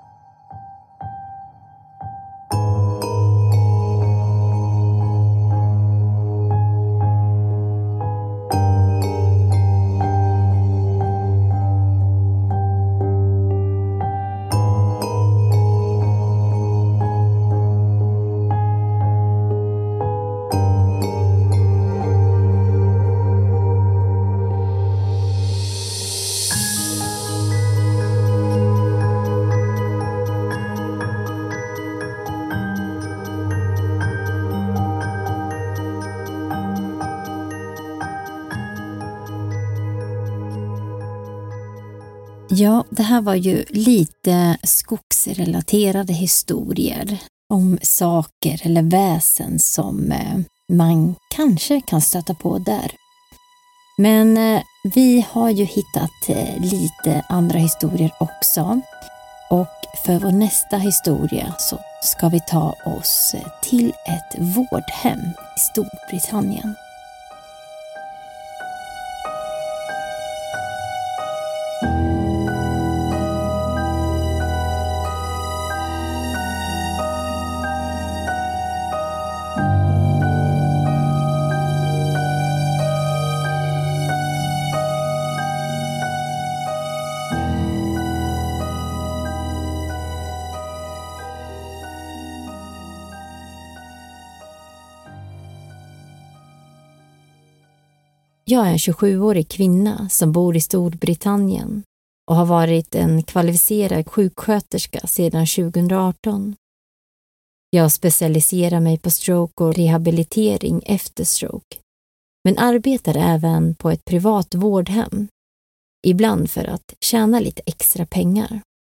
Ja, det här var ju lite skogsrelaterade historier om saker eller väsen som man kanske kan stöta på där. Men vi har ju hittat lite andra historier också. Och för vår nästa historia så ska vi ta oss till ett vårdhem i Storbritannien. Jag är en tjugosjuårig kvinna som bor i Storbritannien och har varit en kvalificerad sjuksköterska sedan tjugoarton. Jag specialiserar mig på stroke och rehabilitering efter stroke, men arbetar även på ett privat vårdhem, ibland för att tjäna lite extra pengar.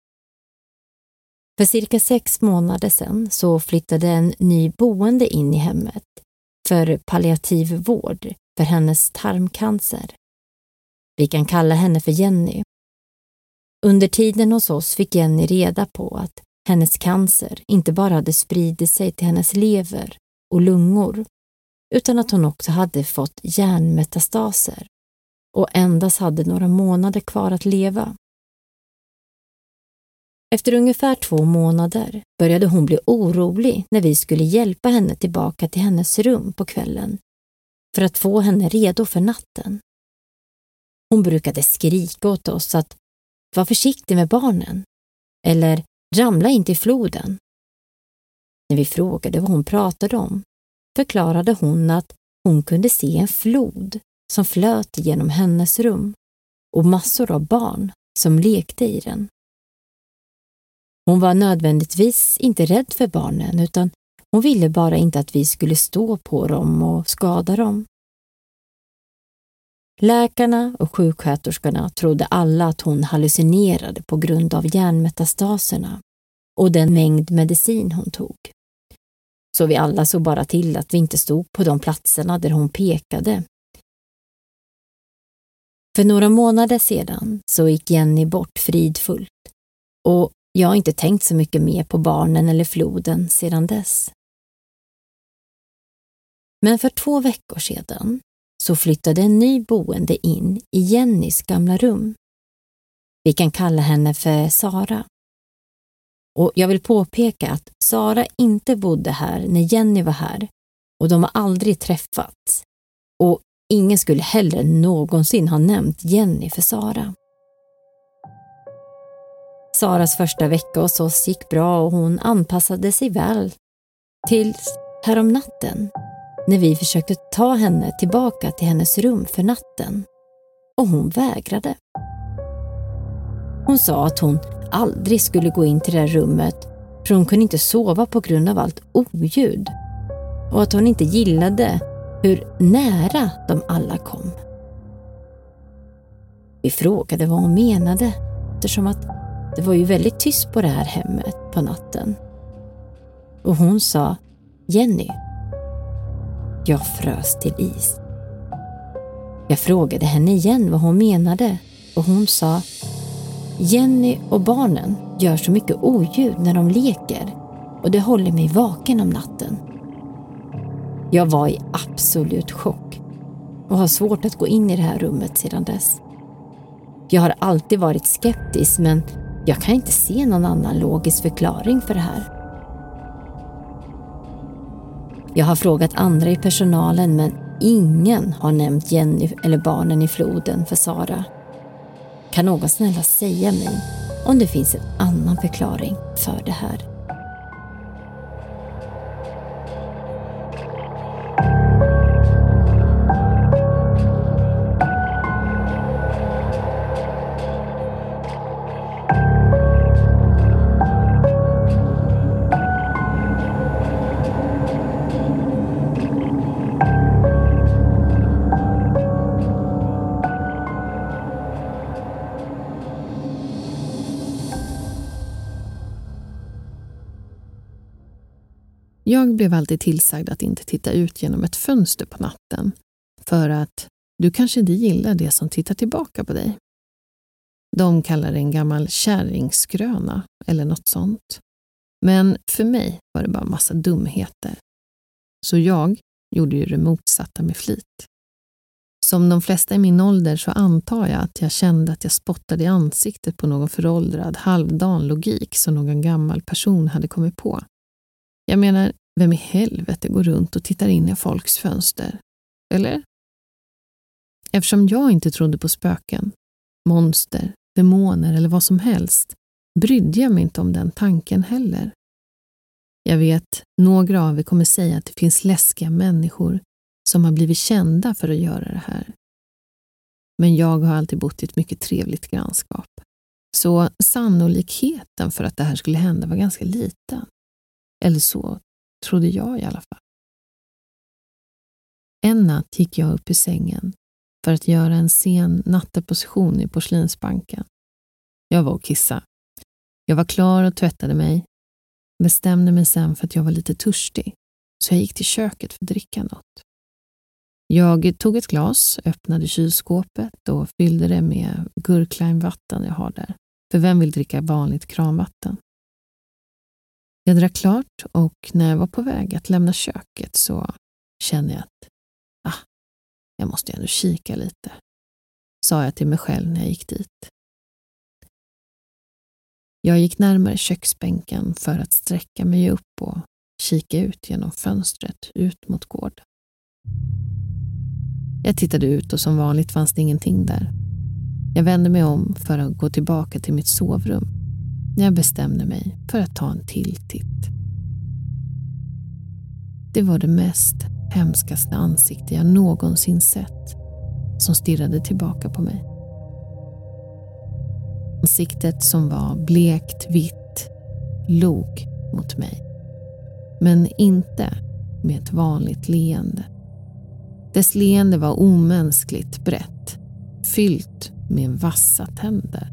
För cirka sex månader sedan så flyttade en ny boende in i hemmet för palliativ vård för hennes tarmcancer. Vi kan kalla henne för Jenny. Under tiden hos oss fick Jenny reda på att hennes cancer inte bara hade spridit sig till hennes lever och lungor, utan att hon också hade fått hjärnmetastaser och endast hade några månader kvar att leva. Efter ungefär två månader började hon bli orolig när vi skulle hjälpa henne tillbaka till hennes rum på kvällen för att få henne redo för natten. Hon brukade skrika åt oss att var försiktig med barnen eller ramla inte i floden. När vi frågade vad hon pratade om förklarade hon att hon kunde se en flod som flöt genom hennes rum och massor av barn som lekte i den. Hon var nödvändigtvis inte rädd för barnen utan hon ville bara inte att vi skulle stå på dem och skada dem. Läkarna och sjuksköterskorna trodde alla att hon hallucinerade på grund av hjärnmetastaserna och den mängd medicin hon tog. Så vi alla såg bara till att vi inte stod på de platserna där hon pekade. För några månader sedan så gick Jenny bort fridfullt och jag har inte tänkt så mycket mer på barnen eller floden sedan dess. Men för två veckor sedan så flyttade en ny boende in i Jennys gamla rum. Vi kan kalla henne för Sara. Och jag vill påpeka att Sara inte bodde här när Jenny var här och de har aldrig träffats. Och ingen skulle heller någonsin ha nämnt Jenny för Sara. Saras första vecka hos oss gick bra och hon anpassade sig väl tills härom natten när vi försökte ta henne tillbaka till hennes rum för natten. Och hon vägrade. Hon sa att hon aldrig skulle gå in till det här rummet för hon kunde inte sova på grund av allt oljud och att hon inte gillade hur nära de alla kom. Vi frågade vad hon menade, eftersom att det var ju väldigt tyst på det här hemmet på natten. Och hon sa, Jenny. Jag frös till is. Jag frågade henne igen vad hon menade och hon sa, Jenny och barnen gör så mycket oljud när de leker och det håller mig vaken om natten. Jag var i absolut chock och har svårt att gå in i det här rummet sedan dess. Jag har alltid varit skeptisk, men jag kan inte se någon annan logisk förklaring för det här. Jag har frågat andra i personalen, men ingen har nämnt Jenny eller barnen i floden för Sara. Kan någon snälla säga mig om det finns en annan förklaring för det här? Jag blev alltid tillsagd att inte titta ut genom ett fönster på natten för att du kanske inte gillar det som tittar tillbaka på dig. De kallar det en gammal kärringskröna eller något sånt. Men för mig var det bara massa dumheter. Så jag gjorde ju det motsatta med flit. Som de flesta i min ålder så antar jag att jag kände att jag spottade i ansiktet på någon föråldrad halvdan logik som någon gammal person hade kommit på. Jag menar, vem i helvete går runt och tittar in i folks fönster? Eller? Eftersom jag inte trodde på spöken, monster, demoner eller vad som helst, brydde jag mig inte om den tanken heller. Jag vet, några av er kommer säga att det finns läskiga människor som har blivit kända för att göra det här. Men jag har alltid bott i ett mycket trevligt grannskap. Så sannolikheten för att det här skulle hända var ganska liten. Eller så trodde jag i alla fall. En natt gick jag upp i sängen för att göra en sen natteposition i porslinsbanken. Jag var och kissa. Jag var klar och tvättade mig. Bestämde mig sen för att jag var lite törstig, så jag gick till köket för att dricka något. Jag tog ett glas, öppnade kylskåpet och fyllde det med gurklimevatten jag har där. För vem vill dricka vanligt kranvatten? Jag drack klart och när jag var på väg att lämna köket så kände jag att ah, jag måste ändå kika lite, sa jag till mig själv när jag gick dit. Jag gick närmare köksbänken för att sträcka mig upp och kika ut genom fönstret ut mot gården. Jag tittade ut och som vanligt fanns det ingenting där. Jag vände mig om för att gå tillbaka till mitt sovrum. Jag bestämde mig för att ta en till titt. Det var det mest hemskaste ansikte jag någonsin sett som stirrade tillbaka på mig. Ansiktet som var blekt vitt log mot mig, men inte med ett vanligt leende. Dess leende var omänskligt brett, fyllt med vassa tänder.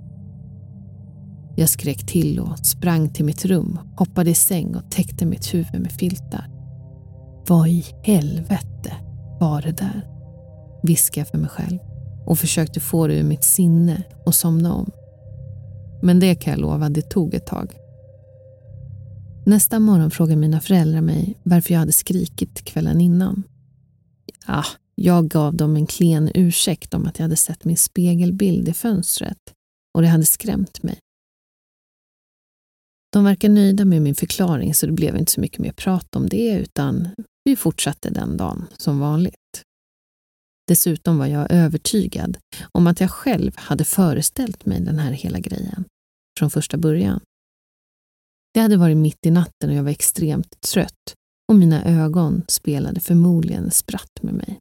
Jag skrek till och sprang till mitt rum, hoppade i säng och täckte mitt huvud med filtar. Vad i helvete var det där? Viskade jag för mig själv och försökte få det ur mitt sinne och somna om. Men det kan jag lova, det tog ett tag. Nästa morgon frågade mina föräldrar mig varför jag hade skrikit kvällen innan. Ja, jag gav dem en klen ursäkt om att jag hade sett min spegelbild i fönstret och det hade skrämt mig. De verkar nöjda med min förklaring så det blev inte så mycket mer prat om det utan vi fortsatte den dagen som vanligt. Dessutom var jag övertygad om att jag själv hade föreställt mig den här hela grejen från första början. Det hade varit mitt i natten och jag var extremt trött och mina ögon spelade förmodligen spratt med mig.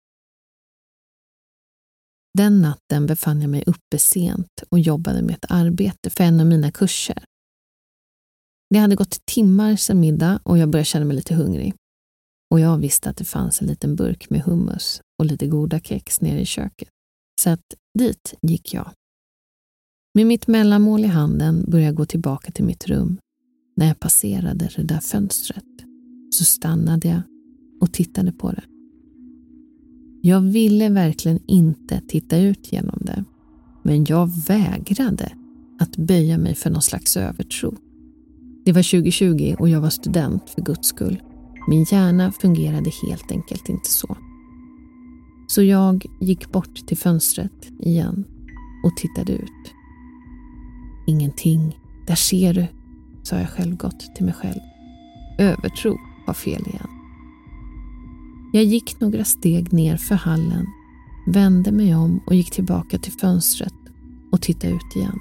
Den natten befann jag mig uppe sent och jobbade med ett arbete för en av mina kurser. Det hade gått timmar sedan middag och jag började känna mig lite hungrig. Och jag visste att det fanns en liten burk med hummus och lite goda kex nere i köket. Så att dit gick jag. Med mitt mellanmål i handen började jag gå tillbaka till mitt rum. När jag passerade det där fönstret så stannade jag och tittade på det. Jag ville verkligen inte titta ut genom det. Men jag vägrade att böja mig för någon slags övertro. Det var tjugo tjugo och jag var student för Guds skull. Min hjärna fungerade helt enkelt inte så. Så jag gick bort till fönstret igen och tittade ut. Ingenting, där ser du, sa jag självgott till mig själv. Övertro var fel igen. Jag gick några steg ner för hallen, vände mig om och gick tillbaka till fönstret och tittade ut igen.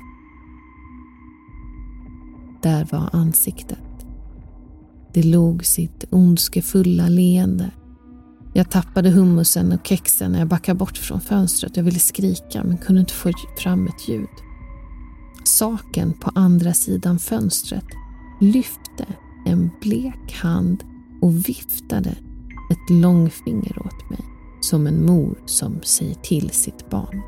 Där var ansiktet. Det låg sitt ondskefulla leende. Jag tappade hummusen och kexen när jag backade bort från fönstret. Jag ville skrika men kunde inte få fram ett ljud. Saken på andra sidan fönstret lyfte en blek hand och viftade ett långfinger åt mig som en mor som säger till sitt barn.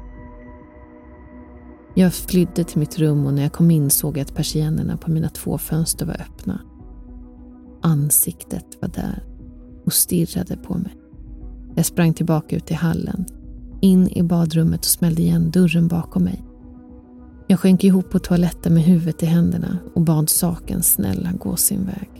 Jag flydde till mitt rum och när jag kom in såg jag att persiennerna på mina två fönster var öppna. Ansiktet var där och stirrade på mig. Jag sprang tillbaka ut i hallen, in i badrummet och smällde igen dörren bakom mig. Jag sjönk ihop på toaletten med huvudet i händerna och bad saken snälla gå sin väg.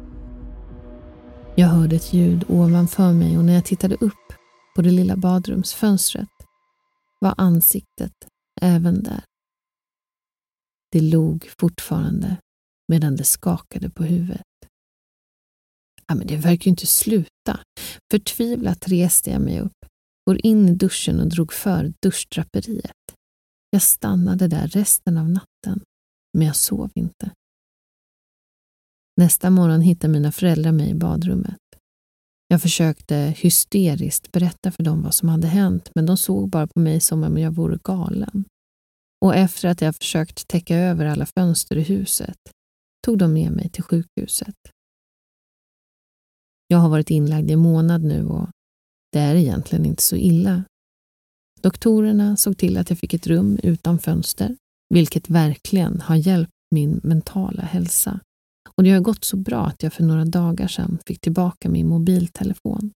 Jag hörde ett ljud ovanför mig och när jag tittade upp på det lilla badrumsfönstret var ansiktet även där. Det låg fortfarande medan det skakade på huvudet. Ja, men det verkar ju inte sluta. Förtvivlat reste jag mig upp, går in i duschen och drog för duschdraperiet. Jag stannade där resten av natten, men jag sov inte. Nästa morgon hittade mina föräldrar mig i badrummet. Jag försökte hysteriskt berätta för dem vad som hade hänt, men de såg bara på mig som om jag vore galen. Och efter att jag försökt täcka över alla fönster i huset tog de med mig till sjukhuset. Jag har varit inlagd i en månad nu och det är egentligen inte så illa. Doktorerna såg till att jag fick ett rum utan fönster, vilket verkligen har hjälpt min mentala hälsa. Och det har gått så bra att jag för några dagar sedan fick tillbaka min mobiltelefon.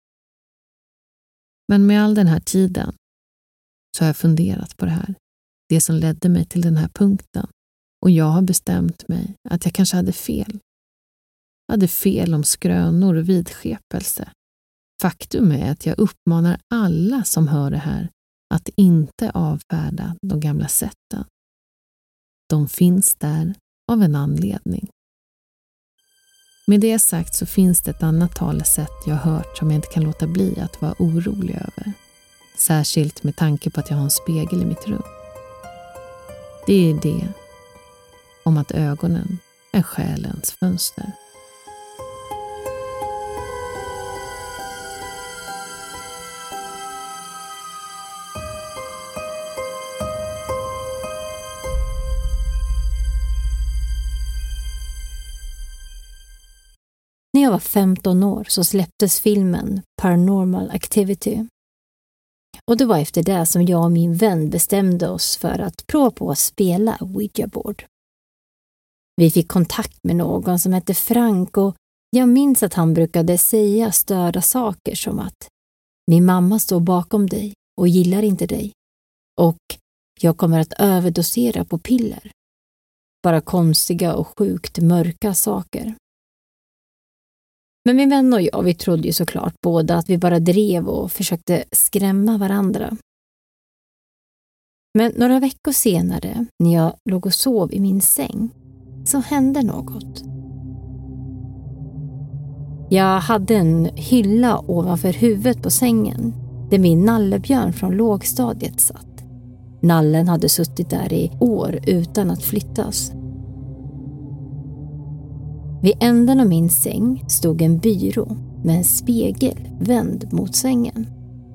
Men med all den här tiden så har jag funderat på det här. Det som ledde mig till den här punkten. Och jag har bestämt mig att jag kanske hade fel. Jag hade fel om skrönor och vidskepelse. Faktum är att jag uppmanar alla som hör det här att inte avfärda de gamla sätten. De finns där av en anledning. Med det sagt så finns det ett annat talesätt jag har hört som jag inte kan låta bli att vara orolig över. Särskilt med tanke på att jag har en spegel i mitt rum. Det är det om att ögonen är själens fönster. När jag var femton år så släpptes filmen Paranormal Activity. Och det var efter det som jag och min vän bestämde oss för att prova på att spela Ouija board. Vi fick kontakt med någon som hette Frank och jag minns att han brukade säga störda saker som att min mamma står bakom dig och gillar inte dig. Och jag kommer att överdosera på piller. Bara konstiga och sjukt mörka saker. Men min vän och jag, vi trodde ju såklart båda att vi bara drev och försökte skrämma varandra. Men några veckor senare, när jag låg och sov i min säng, så hände något. Jag hade en hylla ovanför huvudet på sängen, där min nallebjörn från lågstadiet satt. Nallen hade suttit där i år utan att flyttas. Vid änden av min säng stod en byrå med en spegel vänd mot sängen.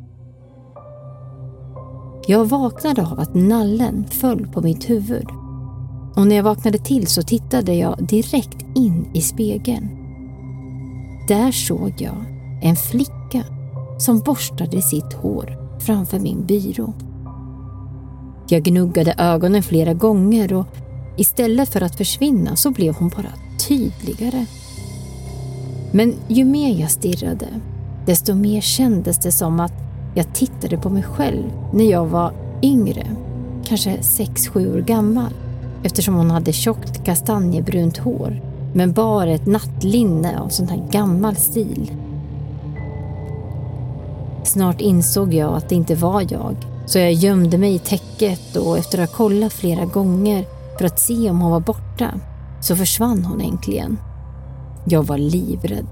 Jag vaknade av att nallen föll på mitt huvud. Och när jag vaknade till så tittade jag direkt in i spegeln. Där såg jag en flicka som borstade sitt hår framför min byrå. Jag gnuggade ögonen flera gånger och istället för att försvinna så blev hon bara tydligare. Men ju mer jag stirrade, desto mer kändes det som att jag tittade på mig själv när jag var yngre, kanske sex sju år gammal, eftersom hon hade tjockt kastanjebrunt hår men bara ett nattlinne av sån här gammal stil. Snart insåg jag att det inte var jag, så jag gömde mig i täcket och efter att ha kollat flera gånger för att se om hon var borta så försvann hon äntligen. Jag var livrädd.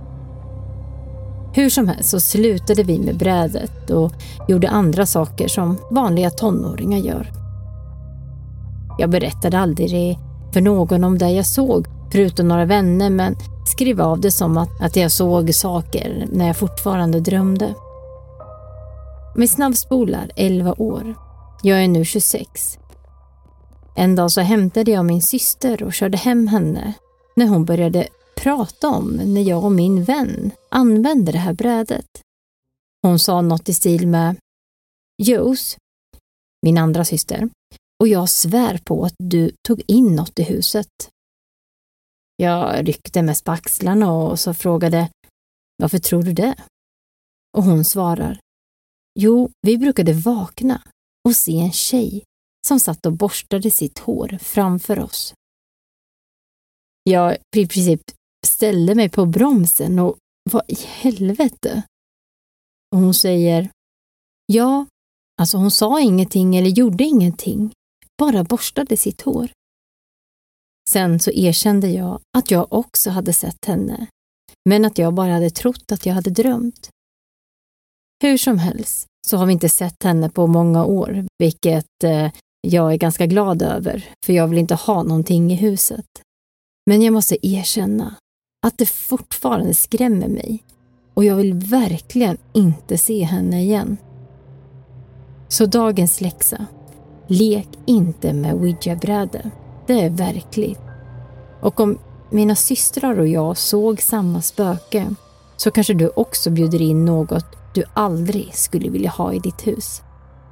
Hur som helst så slutade vi med brädet och gjorde andra saker som vanliga tonåringar gör. Jag berättade aldrig för någon om det jag såg, förutom några vänner, men skrev av det som att, att jag såg saker när jag fortfarande drömde. Med snabbspolar elva år. Jag är nu tjugosex. En dag så hämtade jag min syster och körde hem henne när hon började prata om när jag och min vän använde det här brädet. Hon sa något i stil med: Jos, min andra syster, och jag svär på att du tog in något i huset. Jag ryckte med spaxlarna och så frågade: varför tror du det? Och hon svarar: jo, vi brukade vakna och se en tjej som satt och borstade sitt hår framför oss. Jag i princip ställde mig på bromsen och vad i helvete? Och hon säger: ja, alltså hon sa ingenting eller gjorde ingenting, bara borstade sitt hår. Sen så erkände jag att jag också hade sett henne, men att jag bara hade trott att jag hade drömt. Hur som helst så har vi inte sett henne på många år, vilket eh, jag är ganska glad över, för jag vill inte ha någonting i huset. Men jag måste erkänna att det fortfarande skrämmer mig och jag vill verkligen inte se henne igen. Så dagens läxa: lek inte med Ouija-bräde. Det är verkligt. Och om mina systrar och jag såg samma spöke så kanske du också bjuder in något du aldrig skulle vilja ha i ditt hus.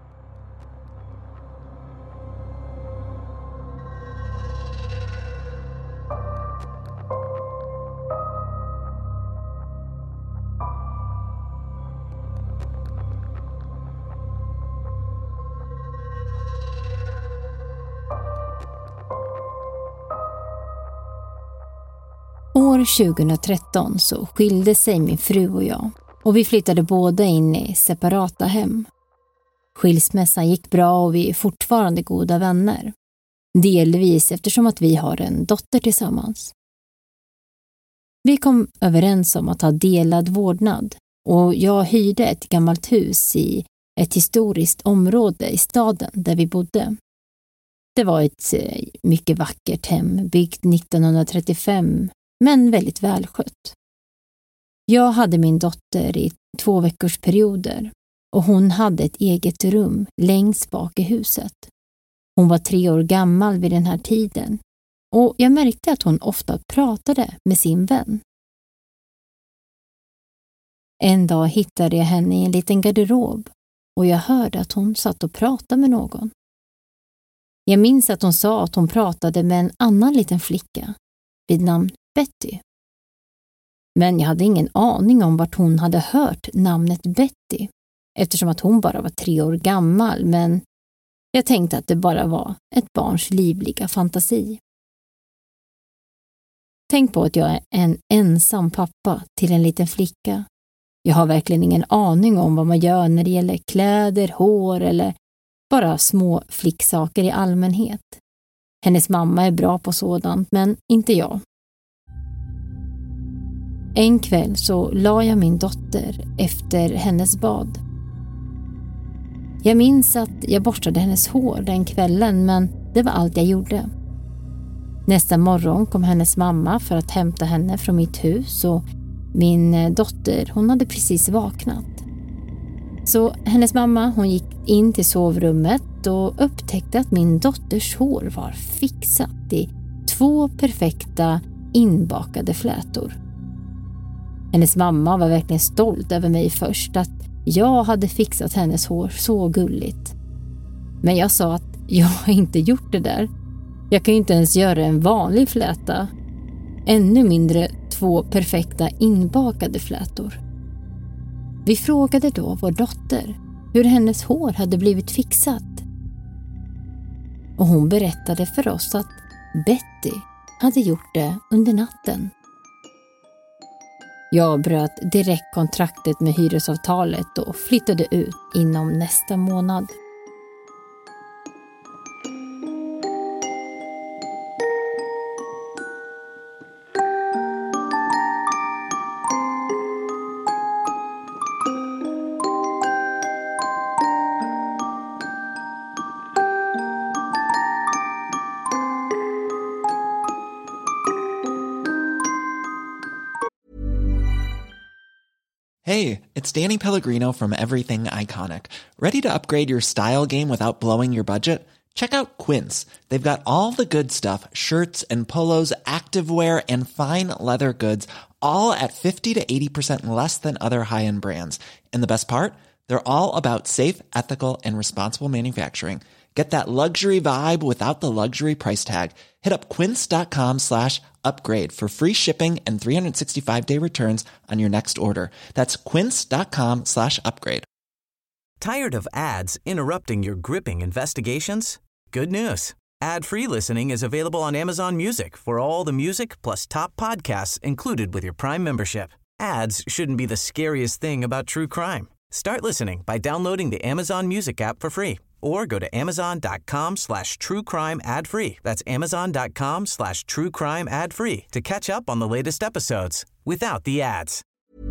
År tjugohundratretton så skilde sig min fru och jag och vi flyttade båda in i separata hem. Skilsmässan gick bra och vi är fortfarande goda vänner. Delvis eftersom att vi har en dotter tillsammans. Vi kom överens om att ha delad vårdnad och jag hyrde ett gammalt hus i ett historiskt område i staden där vi bodde. Det var ett mycket vackert hem byggt nittonhundratrettiofem, men väldigt välskött. Jag hade min dotter i två veckors perioder och hon hade ett eget rum längst bak i huset. Hon var tre år gammal vid den här tiden och jag märkte att hon ofta pratade med sin vän. En dag hittade jag henne i en liten garderob och jag hörde att hon satt och pratade med någon. Jag minns att hon sa att hon pratade med en annan liten flicka vid namn Betty. Men jag hade ingen aning om vart hon hade hört namnet Betty, eftersom att hon bara var tre år gammal, men jag tänkte att det bara var ett barns livliga fantasi. Tänk på att jag är en ensam pappa till en liten flicka. Jag har verkligen ingen aning om vad man gör när det gäller kläder, hår eller bara små flicksaker i allmänhet. Hennes mamma är bra på sådant, men inte jag. En kväll så la jag min dotter efter hennes bad. Jag minns att jag borstade hennes hår den kvällen, men det var allt jag gjorde. Nästa morgon kom hennes mamma för att hämta henne från mitt hus och min dotter, hon hade precis vaknat. Så hennes mamma, hon gick in till sovrummet och upptäckte att min dotters hår var fixat i två perfekta inbakade flätor. Hennes mamma var verkligen stolt över mig först, att jag hade fixat hennes hår så gulligt. Men jag sa att jag har inte gjort det där. Jag kan ju inte ens göra en vanlig fläta. Ännu mindre två perfekta inbakade flätor. Vi frågade då vår dotter hur hennes hår hade blivit fixat. Och hon berättade för oss att Betty hade gjort det under natten. Jag bröt direkt kontraktet med hyresavtalet och flyttade ut inom nästa månad. Hey, it's Danny Pellegrino from Everything Iconic. Ready to upgrade your style game without blowing your budget? Check out Quince. They've got all the good stuff, shirts and polos, activewear, and fine leather goods, all at fifty to eighty percent less than other high-end brands. And the best part? They're all about safe, ethical, and responsible manufacturing. Get that luxury vibe without the luxury price tag. Hit up quince.com slash upgrade for free shipping and three sixty-five day returns on your next order. That's quince.com slash upgrade. Tired of ads interrupting your gripping investigations? Good news. Ad-free listening is available on Amazon Music for all the music plus top podcasts included with your Prime membership. Ads shouldn't be the scariest thing about true crime. Start listening by downloading the Amazon Music app for free or go to amazon.com slash true crime ad free. That's amazon.com slash true crime ad free to catch up on the latest episodes without the ads.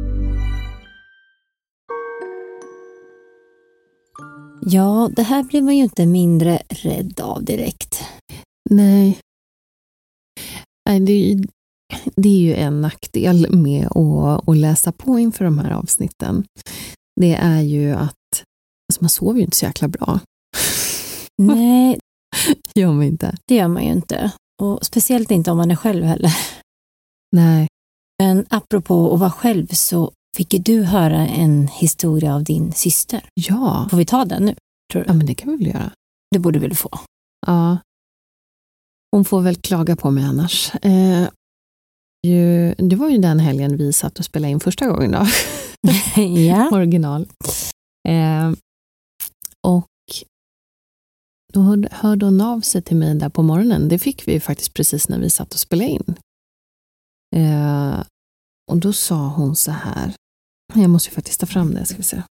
Ja, det här blir man ju inte mindre rädd av direkt. Nej. Nej, det är ju, det är ju en nackdel med att, att läsa på inför de här avsnitten. Det är ju att alltså man sover ju inte så jäkla bra. Nej, gör man inte. Det gör man ju inte. Och speciellt inte om man är själv heller. Nej. Men apropå att vara själv så fick ju du höra en historia av din syster. Ja. Får vi ta den nu, tror du? Ja, men det kan vi väl göra. Det borde vi väl få. Ja. Hon får väl klaga på mig annars. Eh, ju, det var ju den helgen vi satt och spelade in första gången då. Ja. Original. Eh, och då hörde hon av sig till mig där på morgonen. Det fick vi faktiskt precis när vi satt och spelade in. Eh, och då sa hon så här. Jag måste ju faktiskt ta fram det, ska vi se.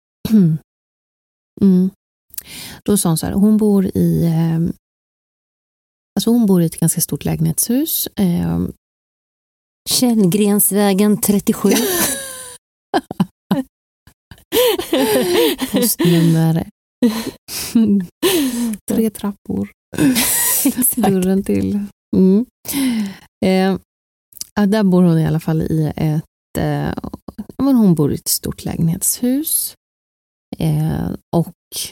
Mm. Då sa hon så här. Hon bor i eh, alltså hon bor i ett ganska stort lägenhetshus. Eh, Källgrensvägen trettiosju. Postnummer. Tre trappor. Dörren till. Mm. Eh, där bor hon i alla fall i ett eh, men hon bor i ett stort lägenhetshus. Eh, och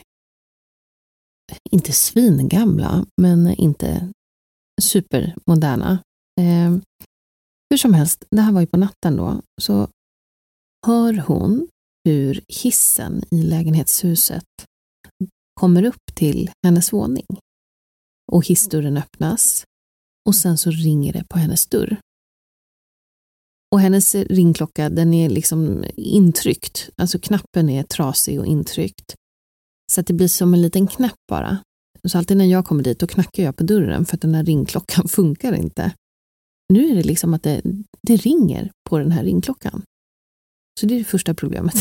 inte svingamla, men inte supermoderna. Eh, hur som helst, det här var ju på natten då, så hör hon hur hissen i lägenhetshuset kommer upp till hennes våning. Och hissdörren öppnas och sen så ringer det på hennes dörr. Och hennes ringklocka, den är liksom intryckt. Alltså knappen är trasig och intryckt. Så att det blir som en liten knapp bara. Så alltid när jag kommer dit då knackar jag på dörren för att den här ringklockan funkar inte. Nu är det liksom att det, det ringer på den här ringklockan. Så det är det första problemet.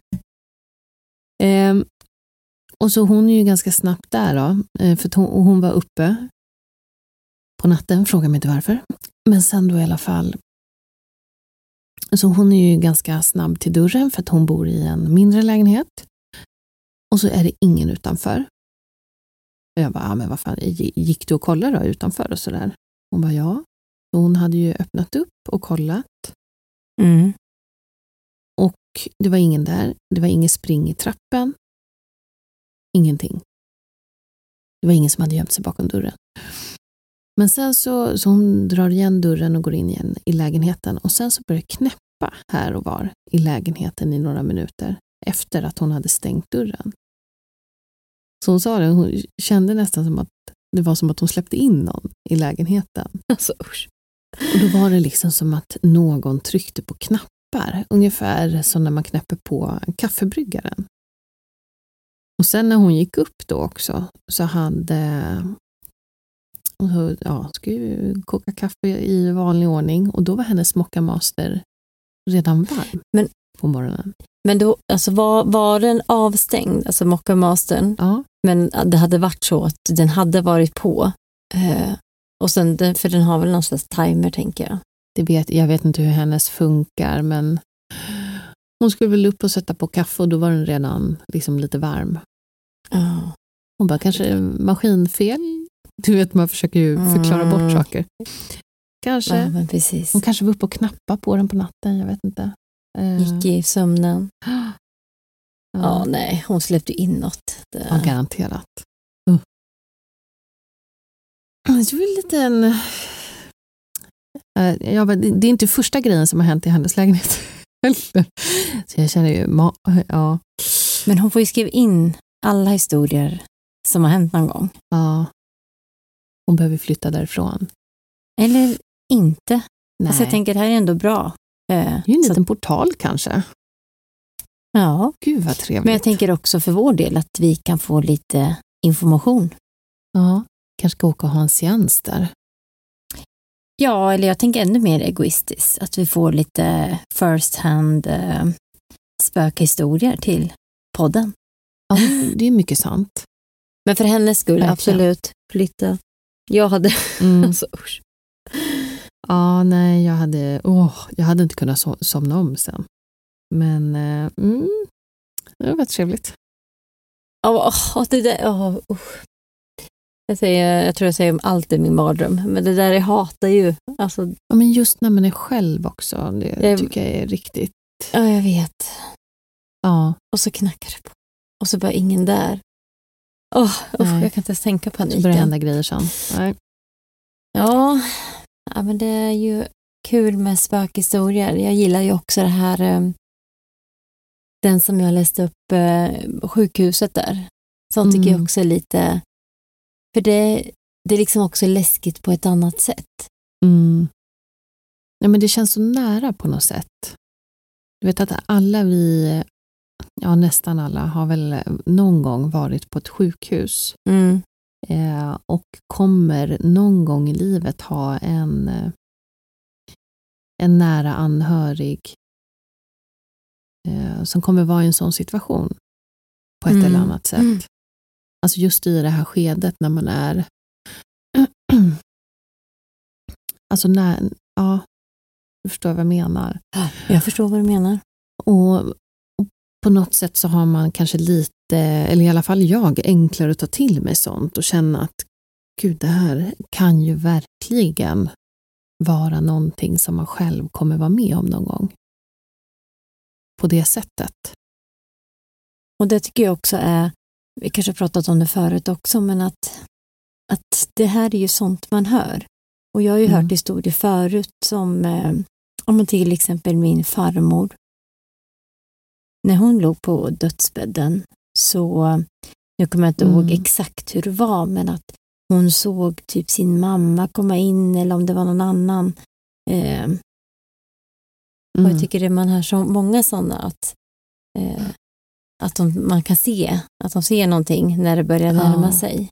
ehm, och så hon är ju ganska snabbt där då. För att hon, och hon var uppe på natten, frågar mig inte varför. Men sen då i alla fall. Så hon är ju ganska snabb till dörren för att hon bor i en mindre lägenhet. Och så är det ingen utanför. Och jag bara, ja, men vad fan, gick du och kollade då utanför och sådär? Hon bara, ja. Så hon hade ju öppnat upp och kollat. Mm. Och det var ingen där. Det var ingen spring i trappen. Ingenting. Det var ingen som hade gömt sig bakom dörren. Men sen så, så hon drar igen dörren och går in igen i lägenheten. Och sen så börjar det knäppa här och var i lägenheten i några minuter. Efter att hon hade stängt dörren. Så hon sa det, hon kände nästan som att det var som att hon släppte in någon i lägenheten. Alltså usch. Och då var det liksom som att någon tryckte på knappar. Ungefär som när man knäpper på kaffebryggaren. Och sen när hon gick upp då också så hade... Ja, skulle ju koka kaffe i vanlig ordning. Och då var hennes mockamaster redan varm men, på morgonen. Men då, alltså var, var den avstängd, alltså mockamastern? Ja. Men det hade varit så att den hade varit på. Eh, och sen, för den har väl någon slags timer, tänker jag. Det vet, jag vet inte hur hennes funkar, men hon skulle väl upp och sätta på kaffe och då var den redan liksom lite varm. Oh. Hon bara, kanske maskinfel? Du vet, man försöker ju förklara mm. bort saker. Kanske. Ja, men precis. Hon kanske var uppe och knappa på den på natten, jag vet inte. Gick i sömnen. Ja, ja nej, hon släppte in något. Det... Ja, garanterat. Uh. Det var lite en... Uh, ja, det är inte första grejen som har hänt i hennes lägenhet. Så jag känner ju... Ma- ja. Men hon får ju skriva in alla historier som har hänt någon gång. Ja. Hon behöver flytta därifrån. Eller inte. Nej. Alltså jag tänker, det här är ändå bra. Det är ju en liten portal kanske. Ja. Gud vad trevligt. Men jag tänker också för vår del att vi kan få lite information. Ja, kanske ska åka och ha en seans där. Ja, eller jag tänker ännu mer egoistiskt. Att vi får lite first hand eh, spökhistorier till podden. Ja, det är mycket sant. Men för hennes skull, verkligen. Absolut. Flytta. Jag hade... Mm. alltså, usch. Ja, nej, jag hade, åh, jag hade inte kunnat so- somna om sen. Men eh, mm, det var trevligt. Ja, oh, det där, oh, uh. jag, säger, jag tror jag säger om allt i min mardröm. Men det där jag hatar ju. Alltså, ja, men just när man är själv också, det jag, tycker jag är riktigt. Ja, jag vet. Ja. Och så knackar det på. Och så bara ingen där. Åh, oh, jag kan inte ens tänka på paniken. Så börjar hända grejer sen. Nej. Ja, ja, men det är ju kul med spökhistorier. Jag gillar ju också det här, den som jag läste upp, sjukhuset där. Sånt tycker mm. jag också är lite, för det, det är liksom också läskigt på ett annat sätt. Mm. Ja, men det känns så nära på något sätt. Du vet att alla vi, ja nästan alla, har väl någon gång varit på ett sjukhus. Mm. Eh, och kommer någon gång i livet ha en en nära anhörig eh, som kommer vara i en sån situation på ett mm. eller annat sätt. Mm. Alltså just i det här skedet när man är alltså när, ja, du förstår vad jag menar. Jag förstår vad du menar. Och, och på något sätt så har man kanske lite, eller i alla fall jag, enklare att ta till mig sånt och känna att gud, det här kan ju verkligen vara någonting som man själv kommer vara med om någon gång. På det sättet. Och det tycker jag också är, vi kanske har pratat om det förut också, men att, att det här är ju sånt man hör. Och jag har ju mm. hört historier förut som, eh, om till exempel min farmor. När hon låg på dödsbädden så, jag kommer inte mm. ihåg exakt hur det var, men att hon såg typ sin mamma komma in, eller om det var någon annan. Eh, mm. Och jag tycker att man hör så många sådana att, eh, att de, man kan se att de ser någonting när det börjar närma ja. sig.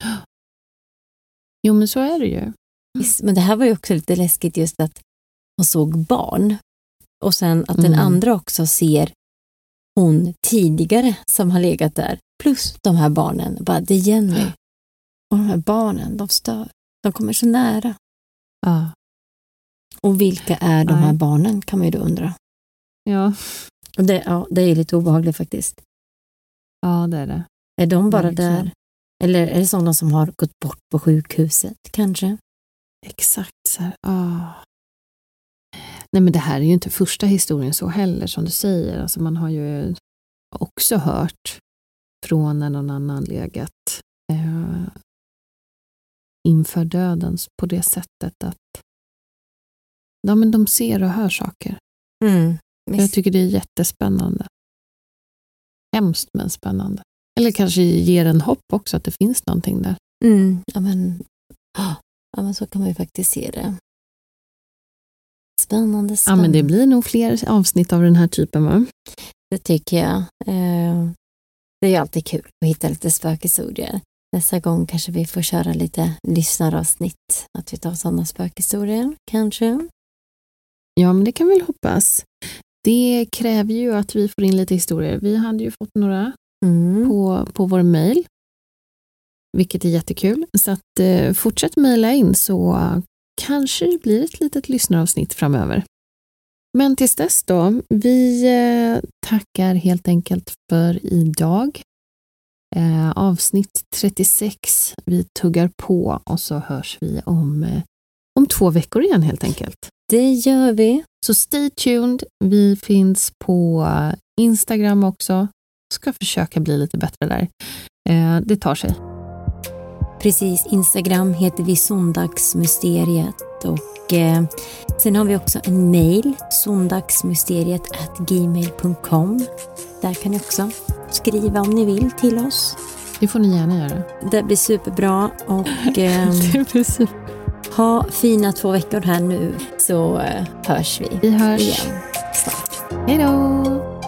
Jo, men så är det ju. Mm. Men det här var ju också lite läskigt, just att hon såg barn. Och sen att mm. den andra också ser hon tidigare som har legat där. Plus de här barnen. Bara, det är Jenny. Och de här barnen, de stör. De kommer så nära. Ja. Och vilka är de här barnen, kan man ju då undra. Ja. Och det, ja, det är lite obehagligt faktiskt. Ja, det är det. Är de bara ja, där? Eller är det sådana som har gått bort på sjukhuset, kanske? Exakt så här. Ah. Nej, men det här är ju inte första historien så heller, som du säger. Alltså man har ju också hört från när någon annan legat eh, inför döden på det sättet att ja, men de ser och hör saker. Mm, jag tycker det är jättespännande. Hemskt men spännande. Eller kanske ger en hopp också att det finns någonting där. Mm, ja, men, ja, men så kan man ju faktiskt se det. Spännande, spännande. Ja, men det blir nog fler avsnitt av den här typen, va? Det tycker jag. Eh, det är ju alltid kul att hitta lite spökhistorier. Nästa gång kanske vi får köra lite lyssnaravsnitt. Att vi tar sådana spökhistorier, kanske. Ja, men det kan vi väl hoppas. Det kräver ju att vi får in lite historier. Vi hade ju fått några mm. på, på vår mejl. Vilket är jättekul. Så att eh, fortsätt mejla in så kanske det blir ett litet lyssnaravsnitt framöver. Men tills dess då, vi eh, tackar helt enkelt för idag. Eh, avsnitt trettiosex, vi tuggar på och så hörs vi om, eh, om två veckor igen helt enkelt. Det gör vi. Så stay tuned, vi finns på Instagram också. Ska försöka bli lite bättre där. Eh, det tar sig. Precis, Instagram heter vi Söndagsmysteriet och eh, sen har vi också en mail, söndagsmysteriet at gmail punkt com. Där kan ni också skriva om ni vill till oss. Det får ni gärna göra. Det blir superbra och eh, det blir super. Ha fina två veckor här nu så eh, hörs vi. Vi hörs igen snart. Hej då!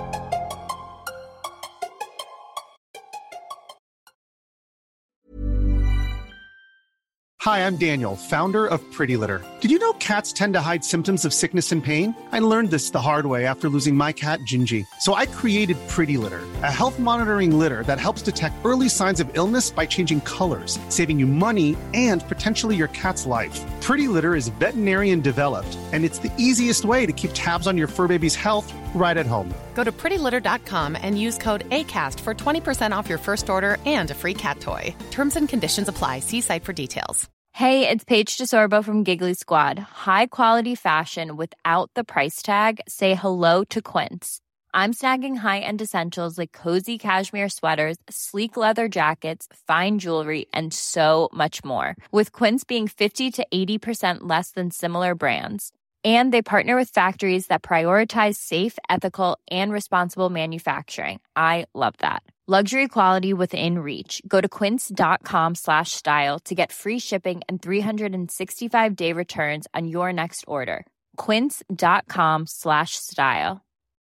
Hi, I'm Daniel, founder of Pretty Litter. Did you know cats tend to hide symptoms of sickness and pain? I learned this the hard way after losing my cat, Gingy. So I created Pretty Litter, a health monitoring litter that helps detect early signs of illness by changing colors, saving you money and potentially your cat's life. Pretty Litter is veterinarian developed, and it's the easiest way to keep tabs on your fur baby's health right at home. Go to pretty litter dot com and use code ACAST for twenty percent off your first order and a free cat toy. Terms and conditions apply. See site for details. Hey, it's Paige DeSorbo from Giggly Squad. High quality fashion without the price tag. Say hello to Quince. I'm snagging high-end essentials like cozy cashmere sweaters, sleek leather jackets, fine jewelry, and so much more. With Quince being fifty to eighty percent less than similar brands. And they partner with factories that prioritize safe, ethical, and responsible manufacturing. I love that. Luxury quality within reach. Go to quince.com slash style to get free shipping and three sixty-five day returns on your next order. Quince.com slash style.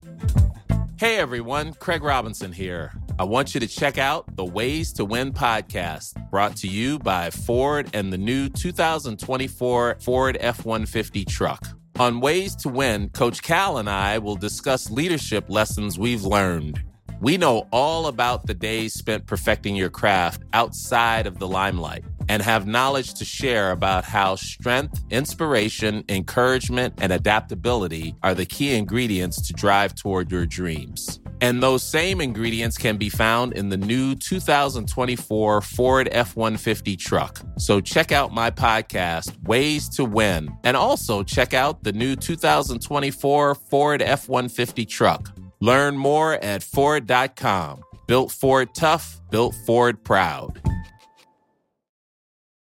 Hey everyone, Craig Robinson here. I want you to check out the Ways to Win podcast, brought to you by Ford and the new two thousand twenty-four Ford F one fifty truck. On Ways to Win, Coach Cal and I will discuss leadership lessons we've learned. We know all about the days spent perfecting your craft outside of the limelight and have knowledge to share about how strength, inspiration, encouragement, and adaptability are the key ingredients to drive toward your dreams. And those same ingredients can be found in the new two thousand twenty-four Ford F one fifty truck. So check out my podcast, Ways to Win, and also check out the new two thousand twenty-four Ford F one fifty truck. Learn more at Ford dot com. Built Ford tough, built Ford proud.